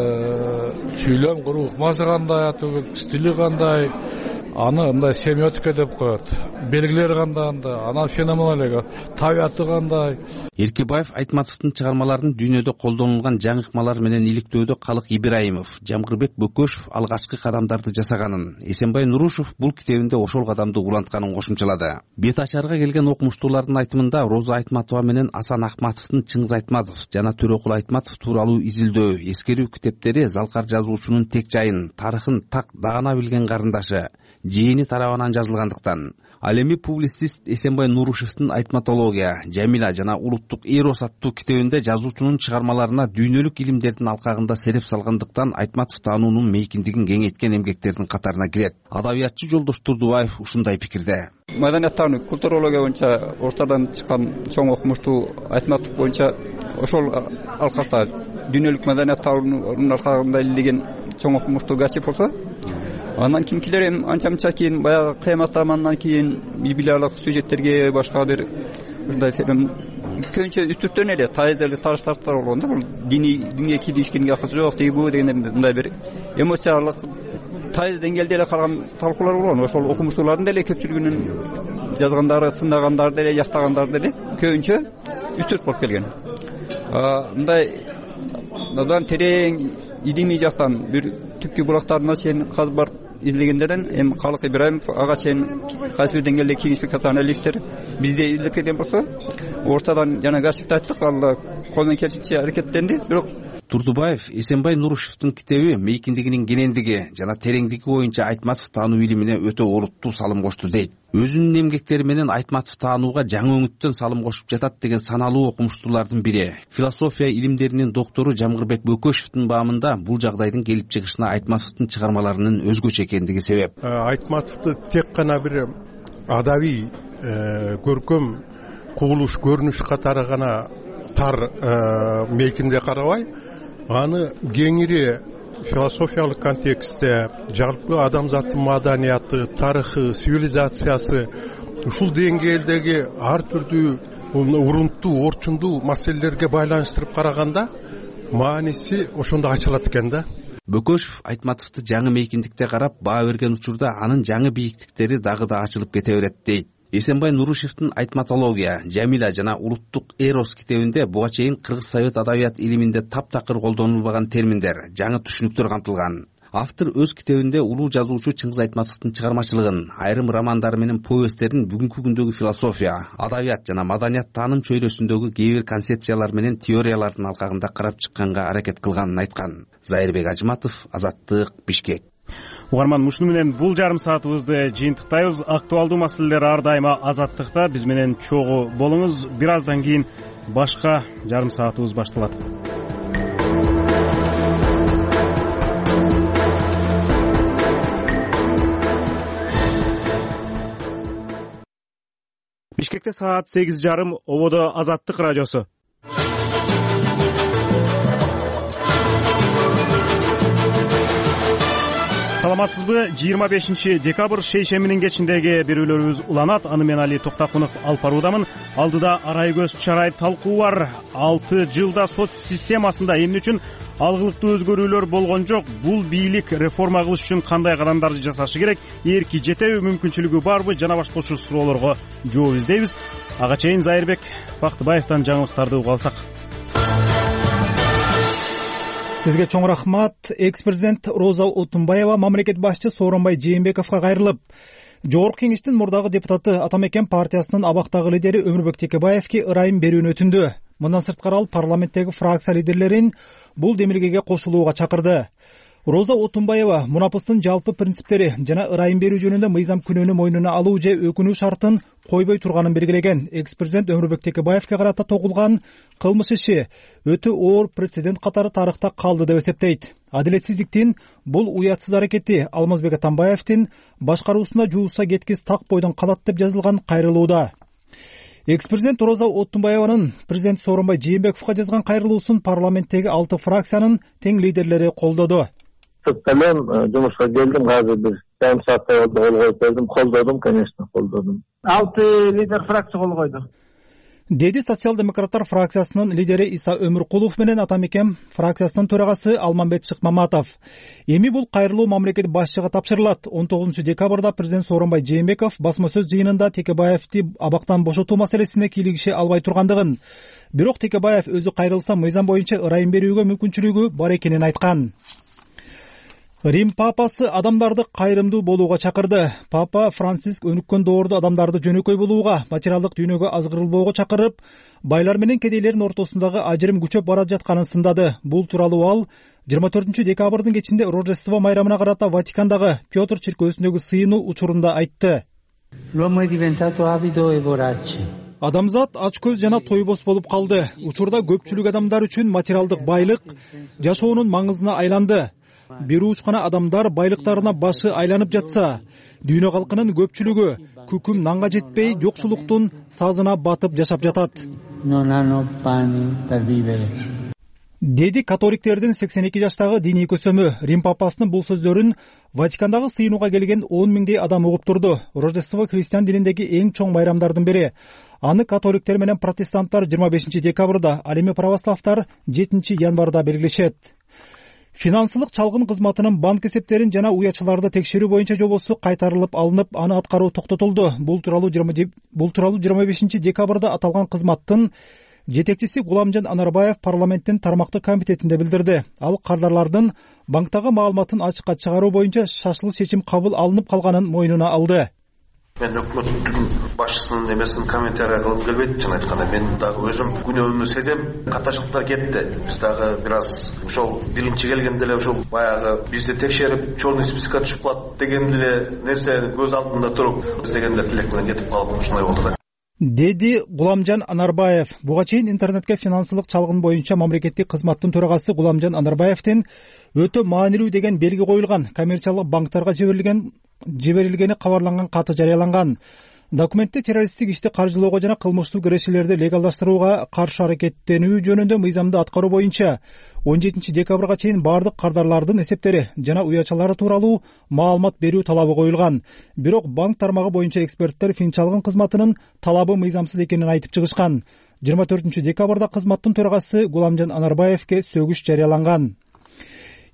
[SPEAKER 23] сүйлөм куруу ыкмасы кандай, стили кандай, аны мындай семиотика деп коет. Белгилери кандай анда, анан феноменология, табияты кандай.
[SPEAKER 22] Эркебаев Айтматовдун чыгармаларын дүйнөдө колдонулган жаңы ыкмалар менен иликтөөдө Калык Ибраимов, Жамгырбек Бөкөшев алгачкы кадамдарды жасаганын, Эсенбай Нурушев бул китебинде ошол кадамды улантканын кошумчалады. Бет ачарга келген окумуштуулардын айтымында Роза Айтматова менен Асан Акматовдун Чыңгыз Айтматов жана Төрөкул Айтматов тууралуу изилдөө, эскерүү китептери залкар жазуучунун тек жайын, тарыхын так даана билген карындашы, жээни тарабынан жазылгандыктан. Ал эми публицист Эсенбай Нурушевдин Айтматология, Жамиля жана улуттук эрос аттуу китебинде жазуучунун чыгармаларына дүйнөлүк илимдердин алкагында сереп салгандыктан Айтматов таануунун мейкиндигин кеңейткен эмгектердин катарына кирет. Адабиятчы Жолдош Турдубаев ушундай пикирде.
[SPEAKER 24] Маданияттануу, культурология боюнча ортодон чыккан чоң окумуштуу Айтматов боюнча ошол алкакта дүйнөлүк маданият таануунун алкагында илдеген чоң окумуштуу касип болсо, андан кийинкилер эми анча-мынча кийин баягы кыямат заманынан кийин библиялык сюжеттерге башка бир ушундай көбүнчө үстүртөн эле таазелик таштартар болгон да. Бул диний динге киришкенге акысы жок тиги бу деген мындай бир эмоциялык тааз деңгээлде эле калган талкуулар болгон. Ошол окумуштуулардын деле көпчүлүгүнүн жазгандары, сындагандары деле, жактагандары деле көбүнчө үстүрт болуп келген. Мындай мындан терең илимий жактан бир түпкү булактарына чейин казып барып изилдегендерден эми Калык Ибраимов ага чейин кайсы бир деңгээлде кеңешпек анализдер бизде изилдеп келген болсо, ортадан жана кашифти айттык, ал колунан келишинче аракеттенди. Бирок
[SPEAKER 22] Турдубаев Эсенбай Нурушевдин китеби мейкиндигинин кенендиги жана тереңдиги боюнча Айтматов таануу илимине өтө олуттуу салым кошту дейт. Өзүнүн эмгектери менен Айтматов таанууга жаңы өңүттөн салым кошуп жатат деген саналуу окумуштуулардын бири, философия илимдеринин доктору Жамгырбек Бөкөшевдин баамында бул жагдайдын келип чыгышына Айтматовдун чыгармаларынын өзгөчө экендиги себеп.
[SPEAKER 25] Айтматовду тек гана бир адабий көркөм кубулуш көрүнүш катары гана тар мейкинде карабай, аны кеңири философиялык контекстте, жалпы адамзаттын маданияты, тарыхы, цивилизациясы, ушул деңгээлдеги ар түрдүү урунттуу, орчундуу маселелерге байланыштырып караганда мааниси ошондо ачылат экен да.
[SPEAKER 22] Бөкөшев Айтматовду жаңы мейкиндикте карап баа берген учурда анын жаңы бийиктиктери дагы да ачылып кете берет дейт. Эсенбай Нурушевдин Айтматология, Жамиля жана улуттук эрос китебинде буга чейин кыргыз совет адабият илиминде таптакыр колдонулбаган терминдер, жаңы түшүнүктөр камтылган. Автор өз китебинде улуу жазуучу Чыңгыз Айтматовдун чыгармачылыгын, айрым романдары менен повесттерин бүгүнкү күндөгү философия, адабият жана маданият тааным чөйрөсүндөгү кээ бир концепциялар менен теориялардын алкагында карап чыкканга аракет кылганын айткан. Зайырбек Ажыматов, Азаттык, Бишкек.
[SPEAKER 1] Угарман, ушуну менен бул жарым саатыбызды жыйынтыктайбыз. Актуалдуу маселелер ар дайыма Азаттыкта. Биз менен чогуу болуңуз. Бир аздан кийин башка жарым саатыбыз башталат. Бишкекте саат сегиз жарым, ободо Азаттык радиосу. Саламатсызбы? жыйырма бешинчи декабрь шейшембинин кечиндеги берүүлөрүбүз уланат. Аны мен Али Токтакунов алып баруудамын. Алдыда арай көз чарай талкуу бар. алты жылда сот системасында эмне үчүн алгылыктуу өзгөрүүлөр болгон жок? Бул бийлик реформа кылыш үчүн кандай кадамдарды жасашы керек? Эрки жетеби, мүмкүнчүлүгү барбы? Жана башка ушул суроолорго жооп издейбиз. Ага чейин Зайырбек Бактыбаевден жаңылыктарды угуп алсак.
[SPEAKER 3] Сизге чоң рахмат. Экс-президент Роза Отунбаева мамлекет башчы Сооронбай Жээнбековго кайрылып, Жогорку Кеңештин мурдагы депутаты Атамекен партиясынын абактагы лидери Өмүрбек Текебаевке ырайым берүүнү өтүндү. Мындан сырткары ал парламенттеги фракция лидерлерин бул демилгеге кошулууга чакырды. Роза Отунбаева мунапыстын жалпы принциптери жана ырайым берүү жөнүндө мыйзам күнөөнү мойнуна алуу же өкүнүү шартын койбой турганын белгилеген. Экс-президент Өмүрбек Текебаевке карата тогулган кылмыш иши өтө оор прецедент катары тарыхта калды деп эсептейт. Адилетсиздиктин бул уятсыз аракети Алмазбек Атамбаевдин башкаруусуна жууса кеткис так бойдон калат деп жазылган кайрылууда. Экс-президент Роза Отунбаеванын президент Сооронбай Жээнбековго жазган кайрылуусун парламенттеги алты фракциянын тең лидерлери колдоду.
[SPEAKER 6] Мен жумушка келдим, азыр бир жарым сааттай болду, кол коюп бердим, колдодум, конечно, колдодум. Алты лидер фракция кол койду.
[SPEAKER 3] Деди социал-демократтар фракциясынын лидери Иса Өмүркулов менен Атамекен фракциясынын төрагасы Алмамбет Шыкмаматов. Эми бул кайрылуу мамлекет башчыга тапшырылат. он тогузунчу декабрда президент Сооронбай Жээнбеков басма сөз жыйынында Текебаевди абактан бошотуу маселесине кийлигише албай тургандыгын, бирок Текебаев өзү кайрылса мыйзам боюнча ырайым берүүгө мүмкүнчүлүгү бар экенин айткан. Рим папасы адамдарды кайрымдуу болууга чакырды. Папа Франциск өнүккөн доордо адамдарды жөнөкөй болууга, материалдык дүйнөгө азгырылбоого чакырып, байлар менен кедейлердин ортосундагы ажырым күчөп бара жатканын сындады. Бул тууралуу ал жыйырма төртүнчү декабрдын кечинде Рождество майрамына карата Ватикандагы Петр чиркөөсүндөгү сыйынуу учурунда айтты. Адамзат ачкөз жана тойбос болуп калды. Учурда көпчүлүк адамдар үчүн материалдык байлык жашоонун маңызына айланды. Бир учкана адамдар байлыктарына башы айланып жатса, дүйнө калкынын көпчүлүгү күкүм нанга жетпей жокчулуктун сазына батып жашап жатат. Деди католиктердин сексен эки жаштагы диний көсөмү. Рим папасынын бул сөздөрүн Ватикандагы сыйынууга келген он миңдей адам угуп турду. Рождество христиан дининдеги эң чоң майрамдардын бири. Аны католиктер менен протестанттар жыйырма бешинчи декабрда, ал эми православтар жетинчи январда белгилешет. Финансылык чалгын кызматынын банк эсептерин жана уячыларды текшерүү боюнча жобосу кайтарылып алынып, аны аткаруу токтотулду. Бул тууралуу бул тууралуу жыйырма бешинчи декабрда аталган кызматтын жетекчиси Гуламжан Анарбаев парламенттин тармактык комитетинде билдирди. Ал кардарлардын банктагы маалыматын ачыкка чыгаруу боюнча шашылыш чечим кабыл алынып калганын мойнуна алды.
[SPEAKER 11] Мен өкмөттүн башчысынын эмесин комментарий кылып келбейт, чын айтканда мен дагы өзүм күнөөнү сезем. Каташтыктар кетти. Биз дагы бир аз ошол биринчи келгенде эле ошол баягы бизди текшерип черный спискке түшүп калат деген деле нерсе көз алдында туруп, биз дегенде тилек менен кетип калып ушундай болду да.
[SPEAKER 3] Деди Гуламжан Анарбаев. Буга чейин интернетке финансылык чалгын боюнча мамлекеттик кызматтын төрагасы Гуламжан Анарбаевдин өтө маанилүү деген белги коюлган коммерциялык банктарга жиберилген жиберилгени кабарланган каты жарыяланган. Документте террористтик ишти каржылоого жана кылмыштуу кирешелерди легалдаштырууга каршы аракеттенүү жөнүндө мыйзамды аткаруу боюнча он жетинчи декабрга чейин бардык кардарлардын эсептери жана уячалары тууралуу маалымат берүү талабы коюлган. Бирок банк тармагы боюнча эксперттер финчалгын кызматынын талабы мыйзамсыз экенин айтып чыгышкан. жыйырма төртүнчү декабрда кызматтын төрагасы Гуламжан Анарбаевке сөгүш жарыяланган.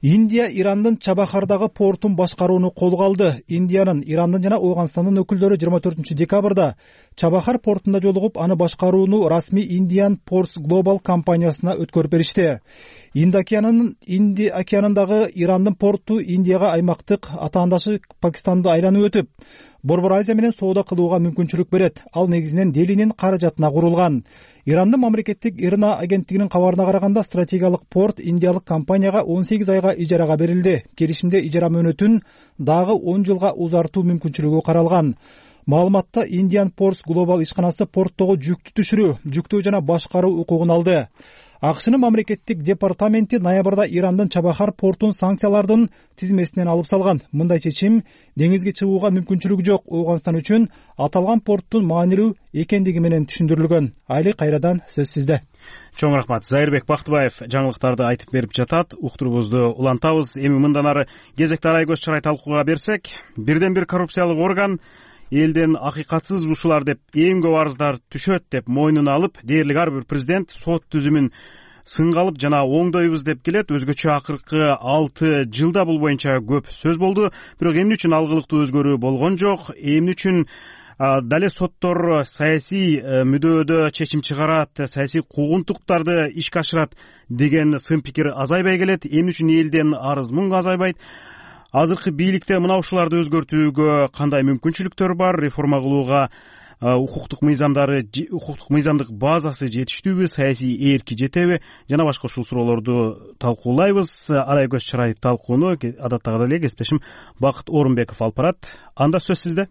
[SPEAKER 3] Индия Ирандын Чабахардагы портун башкарууну колго алды. Индиянын, Ирандын жана Ооганстандын өкүлдөрү жыйырма төртүнчү декабрда Чабахар портунда жолугуп, аны башкарууну расмий Indian Ports Global компаниясына өткөрүп беришти. Инд океанынын Инди океанындагы Ирандын порту Индияга аймактык атаандашы Пакистанды айланып өтүп, Борбор Азия менен соода кылууга мүмкүнчүлүк берет. Ал негизинен Делинин каражатына курулган. Ирандын мамлекеттик ИРНА агенттигинин кабарына караганда, стратегиялык порт индиялык компанияга он сегиз айга ижарага берилди. Келишимде ижара мөөнөтүн дагы он жылга узартуу мүмкүнчүлүгү каралган. Маалыматта Indian Ports Global ишканасы порттогу жүктү түшүрүү, жүктөө жана башкаруу укугун алды. АКШнын мамлекеттик департаменти ноябрда Ирандын Чабахар портун санкциялардын тизмесинен алып салган. Мындай чечим деңизге чыгууга мүмкүнчүлүгү жок Ооганстан үчүн аталган порттун маанилүү экендиги менен түшүндүрүлгөн. Айли кайрадан сөз сизде.
[SPEAKER 1] Чоң рахмат. Зайырбек Бактыбаев жаңылыктарды айтып берип жатат. Уктуруубузду улантабыз. Эми мындан ары кезекти арай көз чарай талкууга берсек, бирден бир коррупциялык орган элден акыйкатсыз ушулар деп эң көп арыздар түшөт деп мойнуна алып, дээрлик ар бир президент сот түзүмүн сынга алып жана оңдойбуз деп келет. Өзгөчө акыркы алты жылда бул боюнча көп сөз болду. Бирок эмне үчүн алгылыктуу өзгөрүү болгон жок? Эмне үчүн дале соттор саясий мүдөөдө чечим чыгарат, саясий куугунтуктарды ишке ашырат деген сын пикир азайбай келет? Эмне үчүн элден арыз муң азайбайт? Азыркы бийликте мына ушуларды өзгөртүүгө кандай мүмкүнчүлүктөр бар? Реформа кылууга укуктук мыйзамдары, укуктук мыйзамдык базасы жетиштүүбү? Саясий эрки жетеби? Жана башка ушул суроолорду талкуулайбыз. Арай көз чарай талкууну адаттагыдай эле кесиптешим Бакыт Орунбеков алып барат. Анда сөз сизде.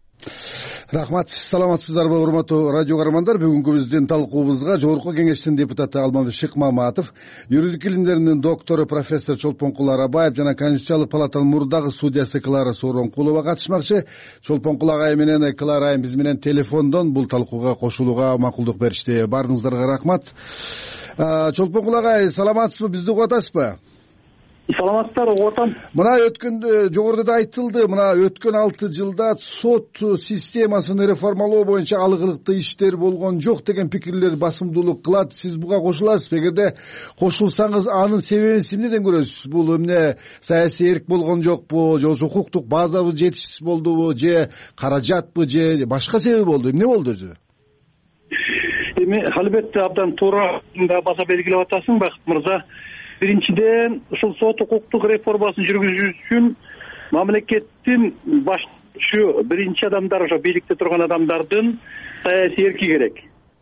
[SPEAKER 4] Рахмат. Саламатсыздарбы, урматтуу радио каармандар. Бүгүнкү биздин талкуубузга Жогорку Кеңештин депутаты Алмазбек Шыкмаматов, юридик илимдеринин доктору профессор Чолпонкул Арабаев жана Конституциялык палатанын мурдагы судьясы Клара Сооронкулова катышмакчы. Чолпонкул агай менен Клара айым биз менен телефондон бул талкууга кошулууга макулдук беришти. Баарыңыздарга рахмат. Чолпонкул агай, саламатсызбы, бизди угуп атасызбы?
[SPEAKER 5] Саламатсыздар, угуп атам.
[SPEAKER 4] Мына өткөн жогоруда да айтылды, мына өткөн алты жылда сот системасын реформалоо боюнча алгылыктуу иштер болгон жок деген пикирлер басымдуулук кылат. Сиз буга кошуласызбы? Эгерде кошулсаңыз, анын себебин сиз эмнеден көрөсүз? Бул эмне, саясий эрк болгон жокпу, же укуктук базабы жетишсиз болдубу, же каражатпы, же башка себеби болду? Эмне болду өзү?
[SPEAKER 5] Эми албетте абдан туура баса белгилеп атасың, Бакыт мырза. Биринчиден, ушул сот укуктук реформасын жүргүзүү үчүн мамлекеттин башчы биринчи адамдар, ошо бийликте турган адамдардын саясий эрки керек.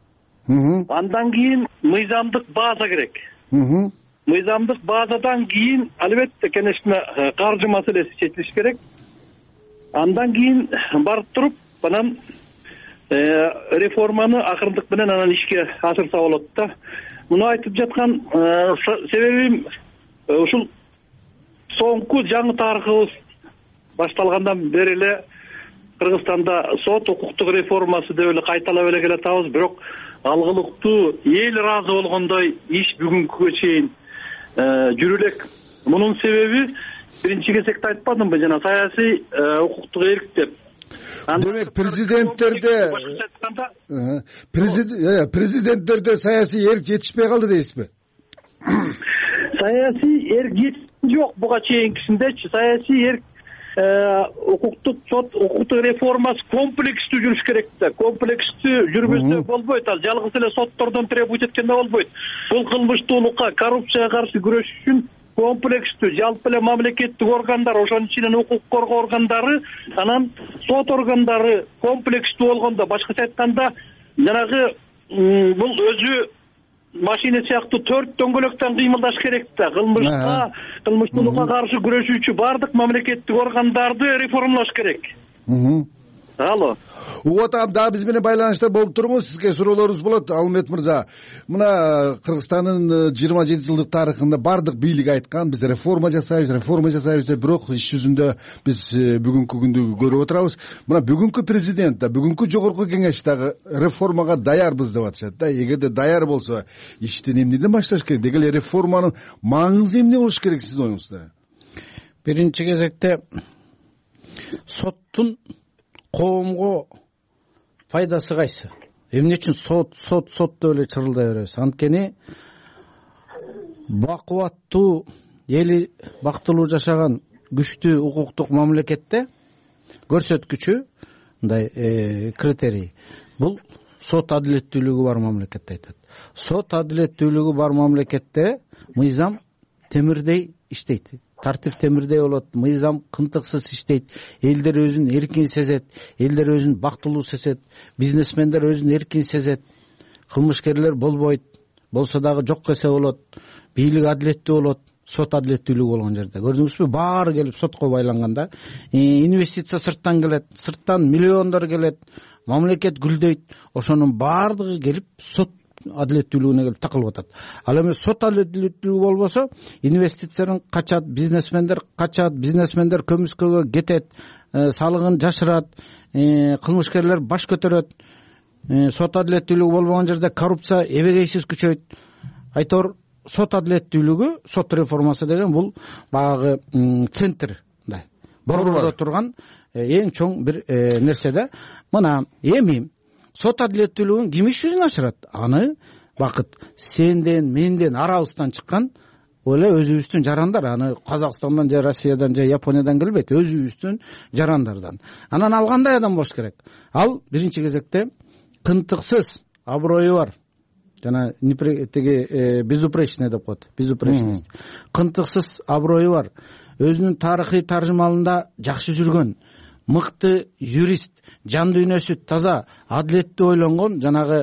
[SPEAKER 5] Андан кийин мыйзамдык база керек. Мыйзамдык базадан кийин албетте, конечно, каржы маселеси чечилиш керек. Андан кийин барып туруп, анан реформаны акырындык менен анан ишке ашырса болот да. Муну айтып жаткан себебим ушул соңку жаңы тарыхыбыз башталгандан бери эле Кыргызстанда сот укуктук реформасы деп эле кайталап эле келатабыз, бирок алгылыктуу эл ыраазы болгондой иш бүгүнкүгө чейин жүрө элек. Мунун себеби биринчи кезекте айтпадымбы, жана саясий укуктук эрк деп.
[SPEAKER 4] Демек президенттерде президенттерде саясий эрк жетишпей калды дейсизби?
[SPEAKER 5] Саясий эрк жеткен жок буга чейинкисиндечи. Саясий эрк укуктук сот укуктук реформасы комплекстүү жүрүш керек да. Комплекстүү жүрбөсө болбойт. Ал жалгыз эле соттордон требовать эткенде болбойт. Бул кылмыштуулукка, коррупцияга каршы күрөш үчүн комплекстүү жалпы эле мамлекеттик органдар, ошонун ичинен укук коргоо органдары, анан сот органдары комплекстүү болгондо, башкача айтканда, жанагы бул өзү машина сыяктуу төрт дөңгөлөктөн кыймылдаш керек да. Кылмышка, кылмыштуулукка каршы күрөшүүчү бардык мамлекеттик органдарды реформалаш керек. Алло.
[SPEAKER 4] Угатам, дагы биз менен байланышта болуп туруңуз, сизге суроолорубуз болот. Алмет мырза, мына Кыргызстандын жыйырма жети жылдык тарыхында бардык бийлик айткан, биз реформа жасайбыз, реформа жасайбыз деп, бирок иш жүзүндө биз бүгүнкү күндү көрүп отурабыз. Мына бүгүнкү президент да, бүгүнкү жогорку кеңеш дагы реформага даярбыз деп атышат да. Эгерде даяр болсо, иштин эмнеден башташ керек? Деги эле реформанын маңызы эмне болуш керек сиздин оюңузда?
[SPEAKER 22] Биринчи кезекте соттун коомго пайдасы кайсы? Эмне үчүн сот сот сот деп эле чырылдай беребиз? Анткени бакубаттуу
[SPEAKER 2] эли бактылуу жашаган күчтүү укуктук мамлекетте көрсөткүчү мындай критерий бул сот адилеттүүлүгү бар мамлекетте айтат. Сот адилеттүүлүгү бар мамлекетте мыйзам темирдей иштейт, тартип темирдей болот, мыйзам кынтыксыз иштейт, элдер өзүн эркин сезет, элдер өзүн бактылуу сезет, бизнесмендер өзүн эркин сезет, кылмышкерлер болбойт, болсо дагы жок эсе болот, бийлик адилеттүү болот. Сот адилеттүүлүгү болгон жерде көрдүңүзбү, баары келип сотко байланганда инвестиция сырттан келет, сырттан миллиондор келет, мамлекет гүлдөйт, ошонун баардыгы келип сот адилеттүүлүгүнө келип такылып атат. Ал эми сот адилеттүүлүгү болбосо инвестициялар качат, бизнесмендер качат, бизнесмендер көмүскөгө кетет, салыгын жашырат, кылмышкерлер баш көтөрөт. Сот адилеттүүлүгү болбогон жерде коррупция эбегейсиз күчөйт. Айтор сот адилеттүүлүгү, сот реформасы деген бул баягы центр, мындай борбордо турган эң чоң бир нерсе да. Мына эми сот адилеттүүлүгүн ким иш жүзүнө ашырат? Аны бакыт сенден, менден, арабыздан чыккан эле өзүбүздүн жарандар, аны Казакстандан же Россиядан же Япониядан келбейт, өзүбүздүн жарандардан. Анан ал кандай адам болуш керек? Ал биринчи кезекте кынтыксыз, аброю бар, жана теги безупречный деп коет, безупречность, кынтыксыз, аброю бар, өзүнүн тарыхый таржымалында жакшы жүргөн, мыкты юрист, жан дүйнөсү таза, адилеттүү ойлонгон, жанагы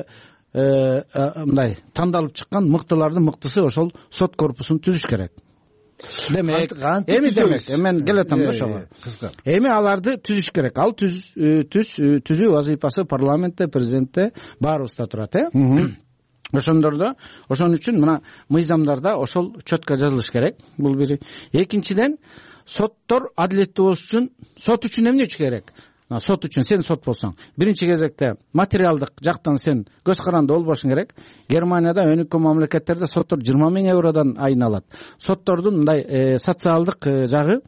[SPEAKER 2] мындай тандалып чыккан мыктылардын мыктысы ошол сот корпусун түзүш керек. Демек, эми демек, мен келатам да ошого. Эми аларды түзүш керек. Ал түз түз түзүү вазыйпасы парламентте, президентте баарыбызда турат, э? Ошондордо, ошон үчүн мына мыйзамдарда ошол четко жазылыш керек. Бул бири. Экинчиден, соттор адилеттүү болуш үчүн сот үчүн эмне керек? Сот үчүн сен сот болсоң, биринчи кезекте материалдык жактан сен көз каранды болбошуң керек. Германияда, өнүккөн мамлекеттерде соттор жыйырма миң евродон айын алат. Соттордун мындай социалдык жагы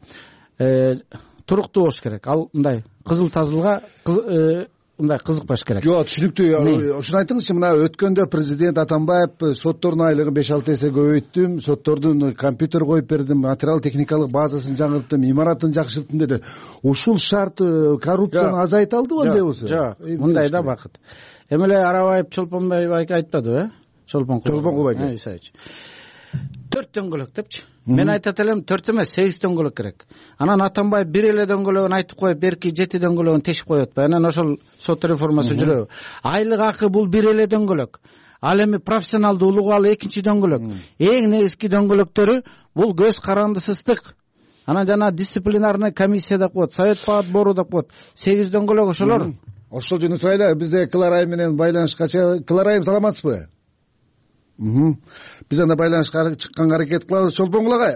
[SPEAKER 2] туруктуу болуш керек. Ал мындай кызыл тазылга мындай кызыкпаш керек.
[SPEAKER 4] Жок, түшүнүктүү. Ушуну айтыңызчы, мына өткөндө президент Атамбаев соттордун айлыгын беш алты эсе көбөйттүм, соттордун компьютер коюп бердим, материал техникалык базасын жаңырттым, имаратын жакшырттым деди. Ушул шарт коррупцияны азайта алдыбы андай болсо?
[SPEAKER 2] Жок, мындай да бакыт. Эми эле Арабаев Чолпонбаев айтпадыбы, э? Чолпон
[SPEAKER 4] Кулбай.
[SPEAKER 2] Төрт дөңгөлөк депчи. Мен айтат элем, төрт эмес, сегиз дөңгөлөк керек. Анан Атамбаев бир эле дөңгөлөгүн айтып коюп, берки жети дөңгөлөгүн тешип коюп атпайбы? Анан ошол сот реформасы жүрөбү? Айлык акы бул бир эле дөңгөлөк. Ал эми профессионалдуу улугу ал экинчи дөңгөлөк. Эң негизги дөңгөлөктөрү бул көз карандысыздык. Анан жана дисциплинарный комиссия деп коет, совет палат бору деп коет. сегиз дөңгөлөк ошолор.
[SPEAKER 4] Ошол жөнүндө сурайлы, бизде Кларай менен байланышка чыга. Кларай, саламатсызбы? Биз анда байланышка чыкканга аракет кылабыз. Чолпон Кулагай.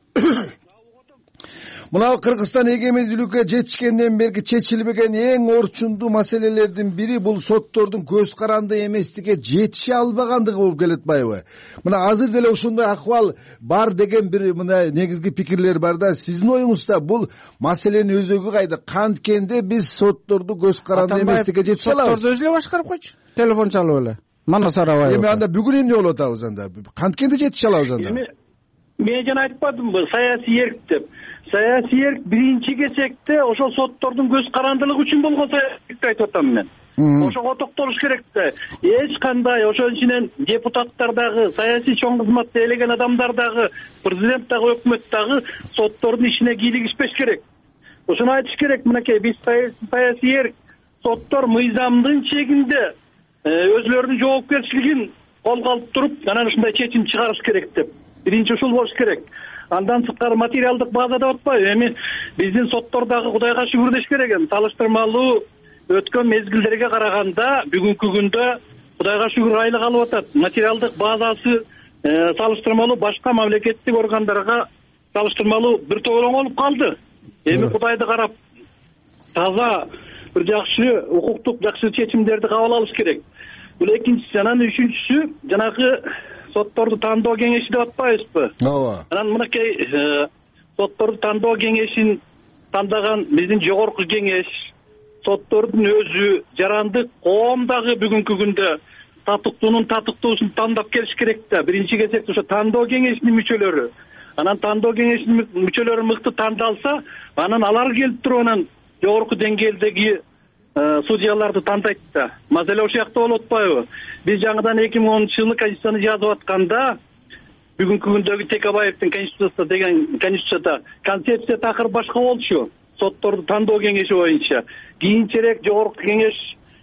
[SPEAKER 4] Мына Кыргызстан эгемендүүлүккө жетишкенден бери чечилбеген эң орчундуу маселелердин бири бул соттордун көз каранды эместикке жетише албагандыгы болуп келатпайбы? Мына азыр деле ушундай акыбал бар деген бир мына негизги пикирлер бар да. Сиздин оюңузда бул маселенин өзөгү кайда? Канткенде биз сотторду көз каранды эместикке жетише алабыз?
[SPEAKER 2] Сотторду өзү эле башкарып койчу. Телефон чалып эле. Манас Арабаев.
[SPEAKER 4] Эми анда бүгүн эмне болуп атабыз анда? Канткенде жетише алабыз анда?
[SPEAKER 5] Мен жана айтпадымбы, саясий эрк деп. Саясий эрк биринчи кезекте ошол соттордун көз карандылыгы үчүн болгон саясий эркти айтып атам мен. Ошого токтолуш керек да. Эч кандай ошон ичинен депутаттар дагы, саясий чоң кызматты ээлеген адамдар дагы, президент дагы, өкмөт дагы соттордун ишине кийлигишпеш керек. Ошону айтыш керек. Мынакей биз саясий эрк, соттор мыйзамдын чегинде өзүлөрүнүн жоопкерчилигин колго алып туруп, анан ушундай чечим чыгарыш керек деп. Биринчи ушул болуш керек. Андан сырткары материалдык база деп атпайбы? Эми биздин соттордагы Кудайга шүгүр деш керек эми. Салыштырмалуу өткөн мезгилдерге караганда бүгүнкү күндө Кудайга шүгүр айлык алып атат. Материалдык базасы салыштырмалуу башка мамлекеттик органдарга салыштырмалуу бир тоголоң болуп калды. Эми Кудайды карап таза бир жакшы укуктук жакшы чечимдерди кабыл алыш керек. Бул экинчиси. Анан үчүнчүсү жанагы сотторду тандоо кеңеши деп атпайбызбы?
[SPEAKER 4] Ооба.
[SPEAKER 5] Анан мынакей сотторду тандоо кеңешин тандаган биздин жогорку кеңеш, соттордун өзү, жарандык коом дагы бүгүнкү күндө татыктуунун татыктуусун тандап келиш керек да. Биринчи кезекте ошо тандоо кеңешинин мүчөлөрү. анан тандоо кеңешинин мүчөлөрү мыкты тандалса, анан алар келип туруп анан жогорку деңгээлдеги судьяларды тандайт да. Маселе ошол жакта болуп атпайбы? Биз жаңыдан эки миң онунчу жылы конституцияны жазып атканда, бүгүнкү күндөгү Текебаевдин конституциясы деген конституцияда концепция такыр башка болчу. Сотторду тандоо кеңеши боюнча. Кийинчерээк жогорку кеңеш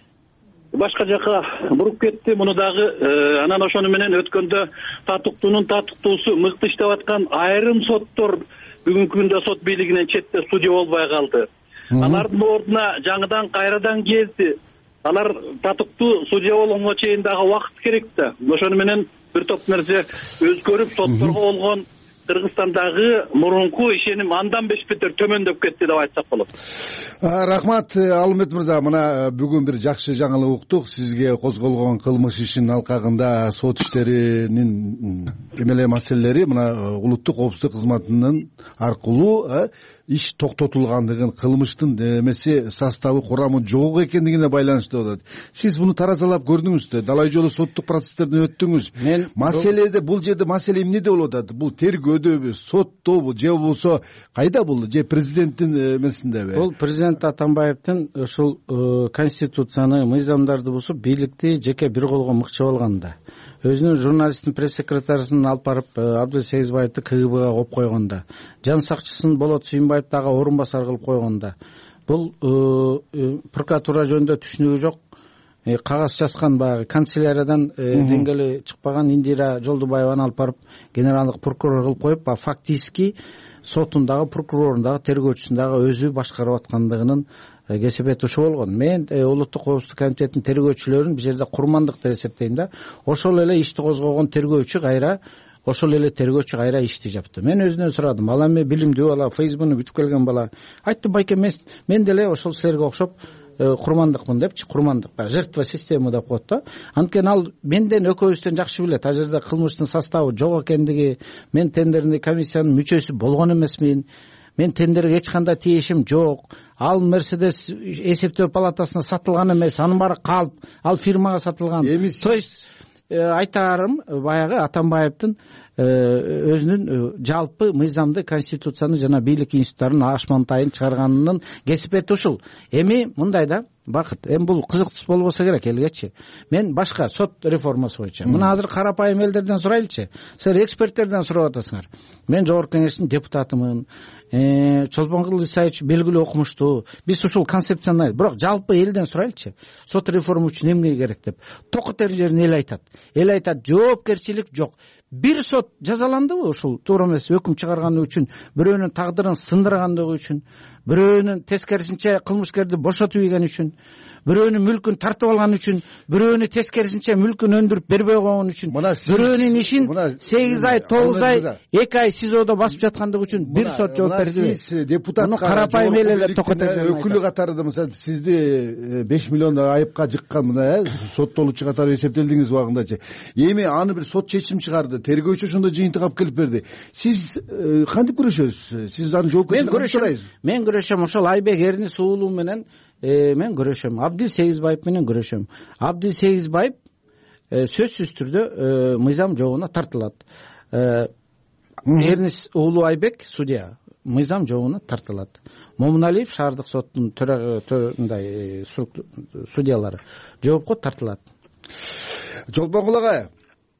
[SPEAKER 5] башка жака буруп кетти. Муну дагы анан ошону менен өткөндө татыктуунун татыктуусу мыкты иштеп аткан айрым соттор бүгүнкү күндө сот бийлигинен четте судья болбой калды. Алардын ордуна жаңыдан кайрадан келди. Алар татыктуу судья болгонго чейин дагы убакыт керек да. Ошону менен бир топ нерсе өзгөрүп, сотторго болгон Кыргызстандагы мурунку ишеним андан беш бетер төмөндөп кетти деп айтсак болот.
[SPEAKER 4] Рахмат Алымбет мырза, мына бүгүн бир жакшы жаңылык уктук. Сизге козголгон кылмыш ишинин алкагында сот иштеринин эмеле маселелери мына улуттук коопсуздук кызматынын аркылуу иш токтотулгандыгын, кылмыштын эмеси составы, курамы жок экендигине байланыштуу болот. Сиз буну таразалап көрдүңүзбү? Далай жолу соттук процесстерден өттүңүз. Маселеде бул жерде маселе эмнеде болуп атат? Бул тергөөдөбү, соттобу, же болбосо кайда бул? Же президенттин эмесиндеби?
[SPEAKER 2] Бул президент Атамбаевдин ушул конституцияны, мыйзамдарды бузуп, бийликти жеке бир колго мыкчып алганда, өзүнүн журналисттин пресс-секретарысын алып барып Абдул Сегизбаевди КГБга коюп койгондо, жан сакчысын Болот Сүйүнбаевди дагы орун басар кылып койгондо, бул прокуратура жөнүндө түшүнүгү жок, кагаз жазган баягы канцеляриядан деңгээли чыкпаган Индира Жолдубаеваны алып барып генералдык прокурор кылып коюп, фактически соттун дагы прокурорун дагы тергөөчүсүн дагы өзү башкарып аткандыгынын кесепети ушул болгон. Мен улуттук коопсуздук комитетинин тергөөчүлөрүн бул жерде курмандык деп эсептейм да. Ошол эле ишти козгогон тергөөчү кайра ошол эле тергөөчү кайра ишти жапты. Мен өзүнөн сурадым. Бала эми билимдүү бала, Фейсбукту бүтүп келген бала. Айттым, байке, мен деле ошол силерге окшоп курмандыкмын депчи, курмандык бар, жертва система деп коет да. Анткени ал менден экөөбүздөн жакшы билет. Ал жерде кылмыштын составы жок экендиги, мен тендерный комиссиянын мүчөсү болгон эмесмин. Мен тендерге эч кандай тиешим жок. Ал Мерседес эсептөө палатасына сатылган эмес, анын баары калп, ал фирмага сатылган. То есть айтарым, баягы Атамбаевдин өзүнүн жалпы мыйзамды, конституцияны жана бийлик институттарын ашмантайын чыгарганынын кесипети ушул. Эми мындай да, бакыт, эми бул кызыктуу болбосо керек элгечи. Мен башка сот реформасы боюнча. Мына азыр карапайым элдерден сурайлычы. Силер эксперттерден сурап атасыңар. Мен жогорку кеңештин депутатымын. Чолпонкул Исаевич белгилүү окумуштуу. Биз ушул концепцияны, бирок жалпы элден сурайлычы. Сот реформа үчүн эмне керек деп. Токот эрежелерин эл айтат. Эл айтат, жоопкерчилик жок. Бир сот жазаландыбы ушул туура эмес өкүм чыгарганы үчүн, бирөөнүн тагдырын сындыргандыгы үчүн, бирөөнүн тескерисинче кылмышкерди бошотуп ийгени үчүн, бирөөнүн мүлкүн тартып алган үчүн, бирөөнү тескерисинче мүлкүн өндүрүп бербей койгон үчүн, бирөөнүн ишин сегиз ай, тогуз ай, эки ай СИЗОдо басып жаткандыгы үчүн бир сот жооп берди.
[SPEAKER 4] Сиз депутат
[SPEAKER 2] карапайым эле токот
[SPEAKER 4] өкүлү катарында мисалы сизди беш миллион айыпка жыккан мына соттолуучу катары эсептелдиңиз убагындачы. Эми аны бир сот чечим чыгарды. Тергөөчү ошондо жыйынтык алып келип берди. Сиз кантип күрөшөсүз? Сиз аны жоопкерчиликке сурайсыз.
[SPEAKER 2] Мен күрөшөм ошол Айбек Эрнис уулу менен, мен күрөшөм. Абдил Сегизбаев менен күрөшөм. Абдил Сегизбаев сөзсүз түрдө мыйзам жобуна тартылат. Эрнис уулу Айбек судья мыйзам жобуна тартылат. Момуналиев шаардык соттун төрагасы судьялары жоопко тартылат.
[SPEAKER 4] Жолбоңгул ага,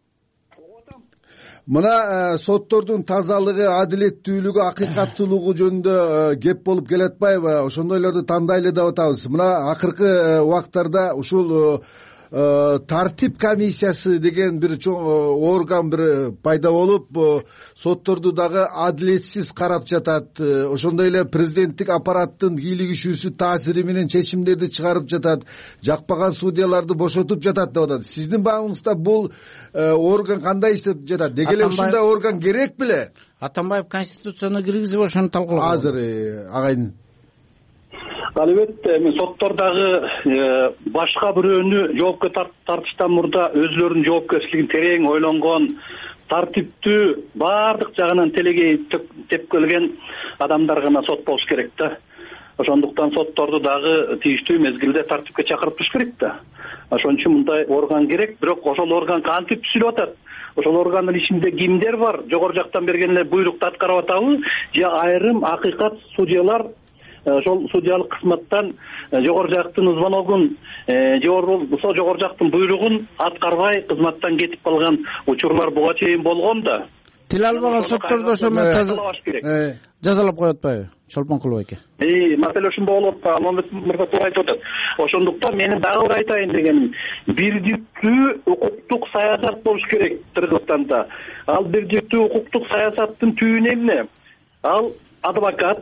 [SPEAKER 4] мына соттордун тазалыгы, адилеттүүлүгү, акыйкаттуулугу жөнүндө кеп болуп келатпайбы? Ошондойлорду тандайлы деп атабыз. Мына акыркы убактарда ушул тартип комиссиясы деген бир чоң орган бир пайда болуп, сотторду дагы адилетсиз карап жатат. Ошондой эле президенттик аппараттын кийлигишүүсү таасири менен чечимдерди чыгарып жатат. Жакпаган судьяларды бошотуп жатат деп атат. Сиздин багыңызда бул орган кандай иштеп жатат? Деги эле ушундай орган керек беле?
[SPEAKER 2] Атамбаев конституцияны киргизип ошону талкуулап.
[SPEAKER 4] Азыр агайын
[SPEAKER 5] Албетте, эми соттордагы башка бирөөнү жоопко тартыштан мурда өзүлөрүнүн жоопкерчилигин терең ойлонгон, тартиптүү, баардык жагынан телегей тепкелген адамдар гана сот болуш керек да. ошондуктан сотторду дагы тийиштүү мезгилде тартипке чакырып туруш керек да. Ошон үчүн мындай орган керек. Бирок ошол орган кантип түзүлүп атат? Ошол органдын ичинде кимдер бар? Жогору жактан берген эле буйрукту аткарып атабы же айрым акыйкат судьялар ошол судьялык кызматтан жогору жактын звоногун же болбосо жогору жактын буйругун аткарбай кызматтан кетип калган учурлар буга чейин болгон да.
[SPEAKER 2] Тил албаган сотторду ошо менен жазалап коюп атпайбы Чолпонкулов эке?
[SPEAKER 5] Э, маселе ошондо болуп атпайбы? Алмамбет мырза туура айтып атат. Ошондуктан менин дагы бир айтайын дегеним, бирдиктүү укуктук саясат болуш керек Кыргызстанда. Ал бирдиктүү укуктук саясаттын түбүнө эмне? Ал адвокат,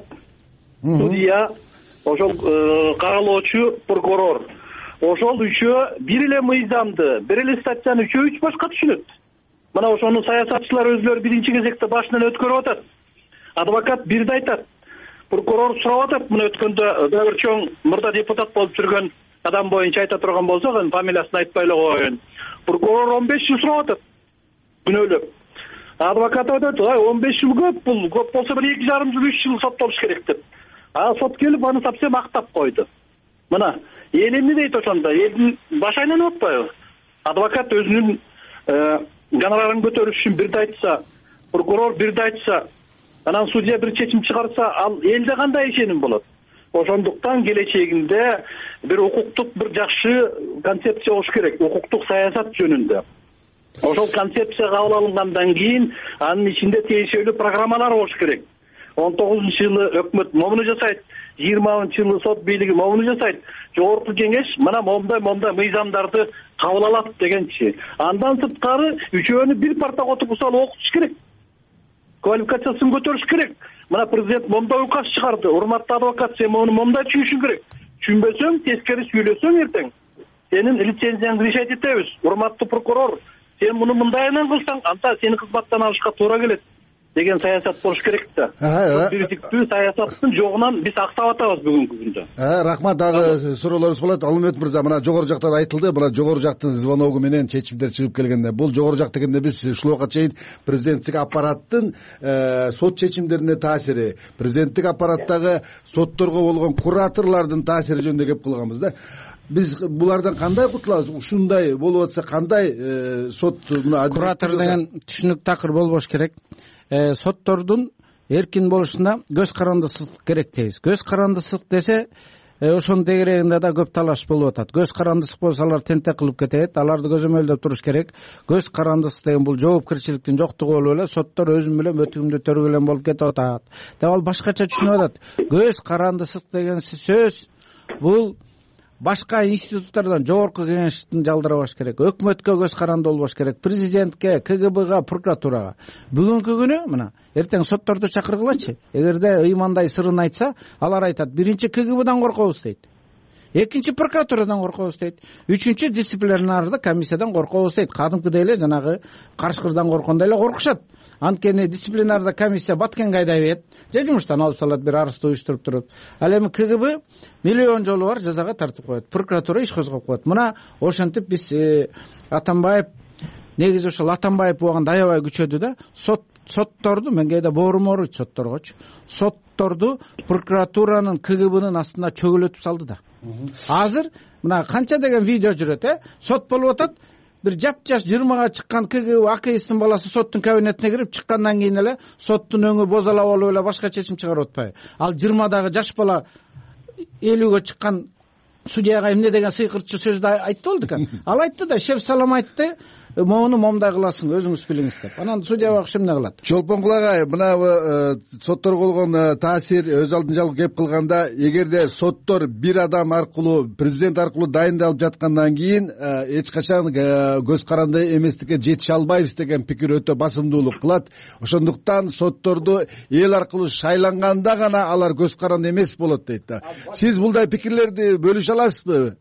[SPEAKER 5] судья, ошол каралоочу, прокурор. Ошол үчөө бир эле мыйзамды, бир эле статьяны үчөө үч башка түшүнөт. Мына ошону саясатчылар өзлөрү биринчи кезекте башынан өткөрүп атат. Адвокат бирди айтат, прокурор сурап атат. Мына өткөндө дагы бир чоң мурда депутат болуп жүргөн адам боюнча айта турган болсок, анын фамилиясын айтпай эле коеюн. Прокурор он беш жыл сурап атат. Күнөөлөп. Адвокат айтат, ай он беш жыл көп, бул көп болсо бир эки жарым жыл, үч жыл соттолуш керек деп. А сот келип аны совсем актап койду. Мына эл эмне дейт ошондо? Элдин башы айланып атпайбы? Адвокат өзүнүн гонорарын көтөрүш үчүн бирди айтса, прокурор бирди айтса, анан судья бир чечим чыгарса, ал элде кандай ишеним болот? Ошондуктан келечегинде бир укуктук бир жакшы концепция болуш керек, укуктук саясат жөнүндө. Ошол концепция кабыл алынгандан кийин анын ичинде тиешелүү программалар болуш керек. он тогузунчу жылы өкмөт момуну жасайт, жыйырманчы жылы сот бийлиги момуну жасайт, жогорку кеңеш мына момундай момундай мыйзамдарды кабыл алат дегенчи. Андан сырткары үчөөнү бир партага отургузуп алып окутуш керек. Квалификациясын көтөрүш керек. Мына президент момундай указ чыгарды. Урматтуу адвокат, сен муну момундай түшүнүшүң керек. Түшүнбөсөң, тескери сүйлөсөң эртең сенин лицензияңды решать этебиз. Урматтуу прокурор, сен муну мындайынан кылсаң, анда сени кызматтан алышка туура келет деген саясат болуш керек да. Бирдиктүү саясаттын жогунан биз актап атабыз бүгүнкү күндө.
[SPEAKER 4] Рахмат, дагы суроолорубуз болот. Алмамбет мырза, мына жогору жактан айтылды, мына жогору жактын звоногу менен чечимдер чыгып келгенде, бул жогору жак дегенде биз ушул убакка чейин президенттик аппараттын сот чечимдерине таасири, президенттик аппараттагы сотторго болгон кураторлордун таасири жөнүндө кеп кылганбыз да. Биз булардан кандай кутулабыз? Ушундай болуп атса кандай сот
[SPEAKER 2] куратор деген түшүнүк такыр болбош керек. Соттордун эркин болушуна көз карандысыздык керек дейбиз. Көз карандысыздык десе, ошонун тегерегинде да көп талаш болуп атат. Көз карандысыздык болсо алар тентек кылып кетет, аларды көзөмөлдөп туруш керек. Көз карандысыздык деген бул жоопкерчиликтин жоктугу болуп эле соттор өзүм менен өтүгүмдү төргөлөн болуп кетип атат. Деп ал башкача түшүнүп атат. Көз карандысыздык деген сөз бул башка институттардан жогорку кеңештин жалдырабаш керек, өкмөткө көз каранды болбош керек, президентке, КГБга, прокуратурага. Бүгүнкү күнү мына эртең сотторду чакыргылачы. Эгерде ыймандай сырын айтса, алар айтат, биринчи КГБдан коркобуз дейт. Экинчи прокуратурадан коркобуз дейт. Үчүнчү дисциплинардык комиссиядан коркобуз дейт. Кадимкидей эле жанагы карышкырдан коркондой эле коркушат. Анткени дисциплинарда комиссия баткен айдайбайт, же жумуштан алып салат, бир арызды уюштуруп туруп. Ал эми КГБ миллион жолу бар жазага тартып коет, прокуратура иш козгоп коет. Мына ошентип биз Атамбаев, негизи ошол Атамбаев убагында аябай күчөдү да, сот сотторду, мен кээде боорум ооруйт сотторгочу. Сотторду прокуратуранын, КГБнын астына чөгөлөтүп салды да. Азыр мына канча деген видео жүрөт, э? Сот болуп атат. Бир жап-жаш жыйырмага чыккан КГБ акыйстын баласы соттун кабинетине кирип чыккандан кийин эле соттун өңү бозала болуп эле башка чечим чыгарып атпайбы? Ал жыйырмадагы жаш бала элүүгө чыккан судьяга эмне деген сыйкырчы сөздү айтты болду экен. Ал айтты да, шеф салам айтты, моуну момундай кыласың, өзүңүз билиңиз деп. Анан судья багыш эмне кылат?
[SPEAKER 4] Чолпонкул агай, мына сотторго болгон таасир өз алдын жалгы кеп кылганда, эгерде соттор бир адам аркылуу, президент аркылуу дайындалып жаткандан кийин эч качан көз каранды эместикке жетише албайбыз деген пикир өтө басымдуулук кылат. Ошондуктан сотторду эл аркылуу шайланганда гана алар көз каранды эмес болот дейт да. Сиз булдай пикирлерди бөлүшө аласызбы?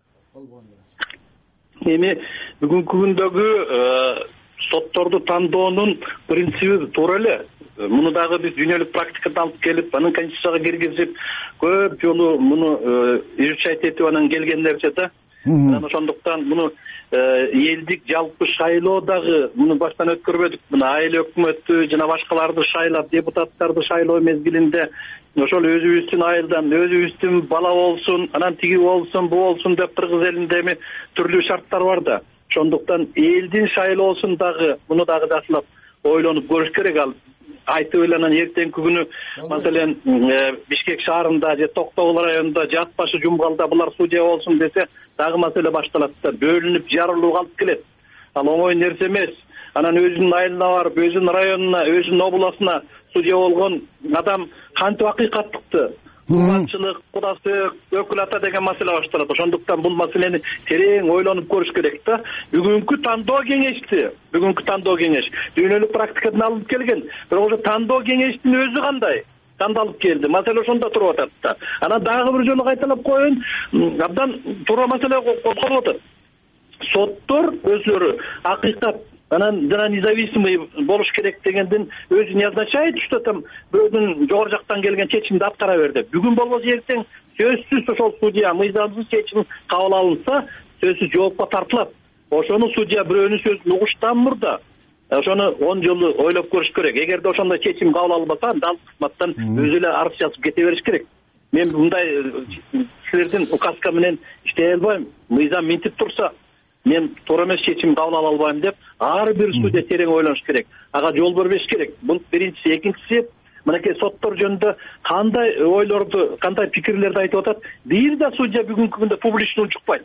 [SPEAKER 5] Эми бүгүнкү күндөгү сотторду тандоонун принциби туура эле. Муну дагы биз дүйнөлүк практикадан алып келип, анын конституцияга киргизип, көп жолу муну изучать этип анан келген нерсе да. Анан ошондуктан муну элдик жалпы шайлоо дагы муну баштан өткөрбөдүк. Мына айыл өкмөттү жана башкаларды шайлап, депутаттарды шайлоо мезгилинде ошол өзүбүздүн айылдан өзүбүздүн бала болсун, анан тиги болсун, бу болсун деп кыргыз элинде эми түрлүү шарттар бар да. Ошондуктан элдин шайлоосун дагы муну дагы жакшылап ойлонуп көрүш керек. Ал айтып эле анан эртеңки күнү маселен Бишкек шаарында же Токтогул районунда же ат башы Жумгалда булар судья болсун десе дагы маселе башталат да. Бөлүнүп жарылууга алып келет. Ал оңой нерсе эмес. Анан өзүнүн айылына барып, өзүнүн районуна, өзүнүн областына судья болгон адам кантип акыйкаттыкты, курманчылык, кудасы, өкүл ата деген маселе башталат. Ошондуктан бул маселени терең ойлонуп көрүш керек да. Бүгүнкү тандоо кеңешти, бүгүнкү тандоо кеңеш дүйнөлүк практикадан алып келген. Бирок ошо тандоо кеңештин өзү кандай тандалып келди? Маселе ошондо туруп атат да. Анан дагы бир жолу кайталап коеюн, абдан туура маселе козголуп атат. Соттор өзүлөрү акыйкат анан жана независимый болуш керек дегендин өзү не означает, что там бирөөнүн жогору жактан келген чечимди аткара бер деп. Бүгүн болбосо эртең сөзсүз ошол судья мыйзамсыз чечим кабыл алынса, сөзсүз жоопко тартылат. Ошону судья бирөөнүн сөзүн угуштан мурда ошону он жолу ойлоп көрүш керек. Эгерде ошондой чечим кабыл алынбаса, анда кызматтан өзү эле арыз жазып кете бериш керек. Мен мындай силердин указка менен иштей албайм. Мыйзам минтип турса, мен туура эмес чечим кабыл ала албайм деп ар бир судья терең ойлонуш керек. Ага жол бербеш керек. Бул биринчиси. Экинчиси, мынакей соттор жөнүндө кандай ойлорду, кандай пикирлерди айтып атат. Бир да судья бүгүнкү күндө публично унчукпайт.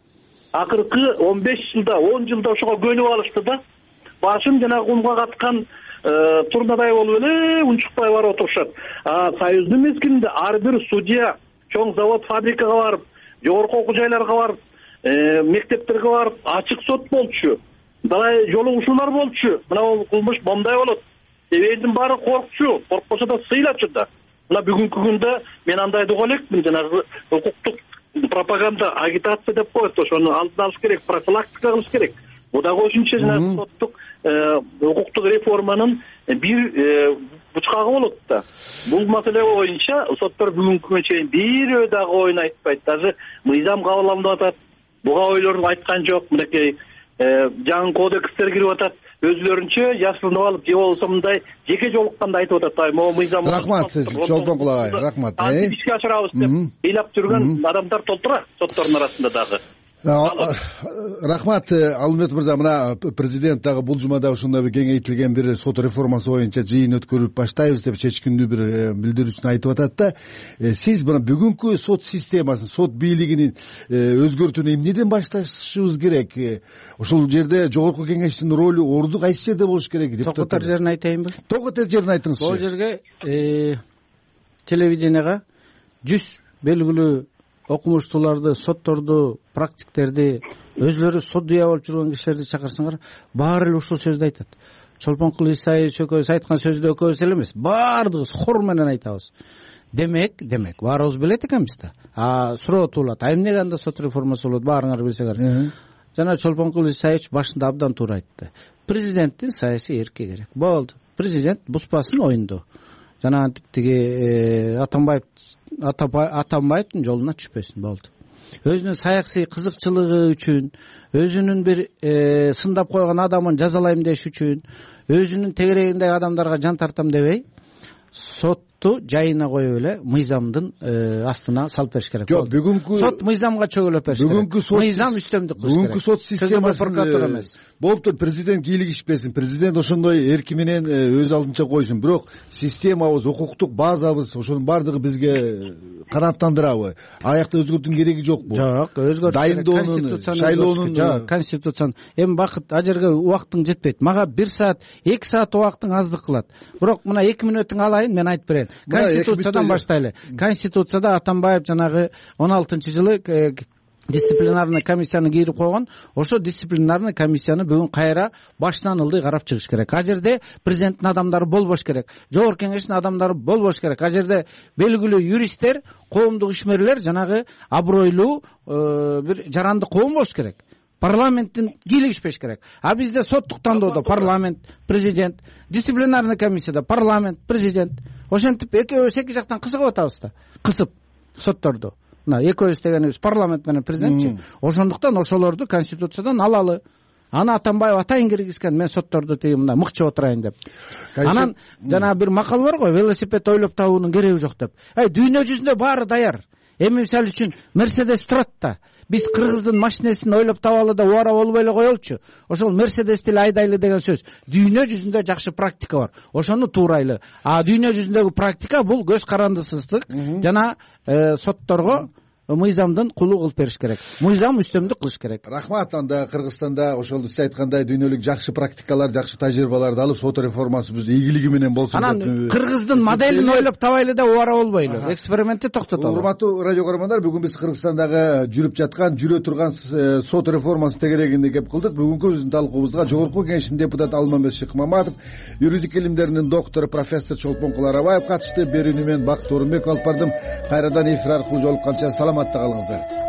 [SPEAKER 5] Акыркы он беш жылда, он жылда ошого көнүп алышты да. Башын жана кумга каткан турнадай болуп эле унчукпай барып отурушат. А союздун мезгилинде ар бир судья чоң завод, фабрикага барып, жогорку окуу жайларга барып, мектептерге барып ачык сот болчу. Далай жолугушуулар болчу. Мына бул кылмыш момдай болот. Элдин баары коркчу, коркпосо да сыйлачу да. Мына бүгүнкү күндө мен андайды уга элекмин, жанагы укуктук пропаганда, агитация деп коет. Ошону алдын алыш керек, профилактика кылыш керек. Бул дагы ошончо жанагы соттук укуктук реформанын бир бучкагы болот да. Бул маселе боюнча соттор бүгүнкү күнгө чейин бирөө дагы оюн айтпайт. Даже мыйзам кабыл алынып атат. Буга ойлорун айткан жок. Мынакей жаңы кодекстер кирип атат. Өзүлөрүнчө жашырынып алып, же болбосо мындай жеке жолукканда айтып атат. Ай, могу мыйзам.
[SPEAKER 4] Рахмат, Чолпонкул агай, рахмат.
[SPEAKER 5] Ишке ашырабыз деп ыйлап жүргөн адамдар толтура соттордун арасында дагы.
[SPEAKER 4] Рахмат, Алмет мырза. Мына президент дагы бул жумада ушундай бир кеңейтилген бир сот реформасы боюнча жыйын өткөрүп баштайбыз деп чечкиндүү бир билдирүүсүн айтып атат да. Сиз мына бүгүнкү сот системасын, сот бийлигин өзгөртүүнү эмнеден башташыбыз керек? Ошол жерде жогорку кеңештин ролу, орду кайсы жерде болуш керек?
[SPEAKER 2] Токотор жерин айтайынбы?
[SPEAKER 4] Токотор жерин айтыңызчы.
[SPEAKER 2] Бул жерге телевиденияга жүз белгилүү окумуштууларды, сотторду, практиктерди, өзүлөрү судья болуп жүргөн кишилерди чакырсаңар, баары эле ушул сөздү айтат. Чолпонкул Исаевич экөөбүз айткан сөздү экөөбүз эле эмес, баардыгыбыз хор менен айтабыз. Демек, демек, баарыбыз билет экенбиз да. А суроо туулат. А эмнеге анда сот реформасы болот? Баарыңар билсеңер. Жана Чолпонкул Исаевич башында абдан туура айтты. Президенттин саясий эрки керек. Болду. Президент буспасын оюнду. Жана тиги Атамбаев Атамбаевдин жолуна түшпөсүн. Болду. Өзүнүн саясий кызыкчылыгы үчүн, өзүнүн бир сындап койгон адамын жазалайм деш үчүн, өзүнүн тегерегиндеги адамдарга жан тартам дебей, сотту жайына коюп эле мыйзамдын астына салып бериш керек.
[SPEAKER 4] Жок, бүгүнкү
[SPEAKER 2] сот мыйзамга чөгөлөп бериш керек.
[SPEAKER 4] Бүгүнкү сот
[SPEAKER 2] мыйзам үстөмдүк кылыш керек.
[SPEAKER 4] Бүгүнкү сот системасы болуптур. Президент кийлигишпесин, президент ошондой эрки менен өз алдынча койсун. Бирок системабыз, укуктук базабыз, ошонун баардыгы бизге канааттандырабы? Аякта өзгөртүүнүн кереги жокпу?
[SPEAKER 2] Жок, өзгөртүш керек.
[SPEAKER 4] Дайындоонун, шайлоонун,
[SPEAKER 2] жок, конституциянын. Эми бакыт а жерге убактың жетпейт. Мага бир саат, эки саат убактың аздык кылат. Бирок мына эки мүнөтүң алайын, мен айтып берейин. Конституциядан баштайлы. Конституцияда Атамбаев жанагы он алтынчы жылы дисциплинарный комиссияны кийирип койгон. Ошо дисциплинарный комиссияны бүгүн кайра башынан ылдый карап чыгыш керек. А жерде президенттин адамдары болбош керек. Жогорку кеңештин адамдары болбош керек. А жерде белгилүү юристтер, коомдук ишмерлер, жанагы абройлуу бир жарандык коом болуш керек. Парламенттин кийлигишпеш керек. А бизде соттук тандоодо парламент, президент, дисциплинарный комиссияда парламент, президент. Ошентип экөөбүз эки жактан кысып атабыз да. Кысып сотторду. мына экөөбүз дегенибиз парламент менен президентчи. Ошондуктан ошолорду конституциядан алалы. Аны Атамбаев атайын киргизген, мен сотторду тиги мындай мыкчып отурайын деп. Анан жана бир макал бар го, велосипед ойлоп табуунун кереги жок деп. Ай, дүйнө жүзүндө баары даяр. Эми мисалы үчүн Мерседес турат да. Биз кыргыздын машинесин ойлоп табалы да убара болбой эле коелучу. Ошол Мерседести эле айдайлы деген сөз. Дүйнө жүзүндө жакшы практика бар. Ошону туурайлы. А дүйнө жүзүндөгү практика бул көз карандысыздык жана сотторго мыйзамдын кулу кылып бериш керек. Мыйзам үстөмдүк кылыш керек.
[SPEAKER 4] Рахмат. Анда Кыргызстанда ошол сиз айткандай дүйнөлүк жакшы практикалар, жакшы тажрыйбаларды алып, сот реформасыбыз ийгилиги менен болсун деп.
[SPEAKER 2] Анан Кыргыздын моделин ойлоп табайлы да убара болбойлу. Экспериментти токтотолу.
[SPEAKER 4] Урматтуу радио көрөрмандар, бүгүн биз Кыргызстандагы жүрүп жаткан, жүрө турган сот реформасы тегерегинде кеп кылдык. Бүгүнкү биздин талкуубузга Жогорку Кеңештин депутаты Алмамбет Шыкмаматов, юридик илимдеринин доктору профессор Чолпон Куларабаев катышты. Берүүнү мен Бакыт Орунбеков алып бардым. Кайрадан эфир аркылуу жолукканча саламатта калыңыздар.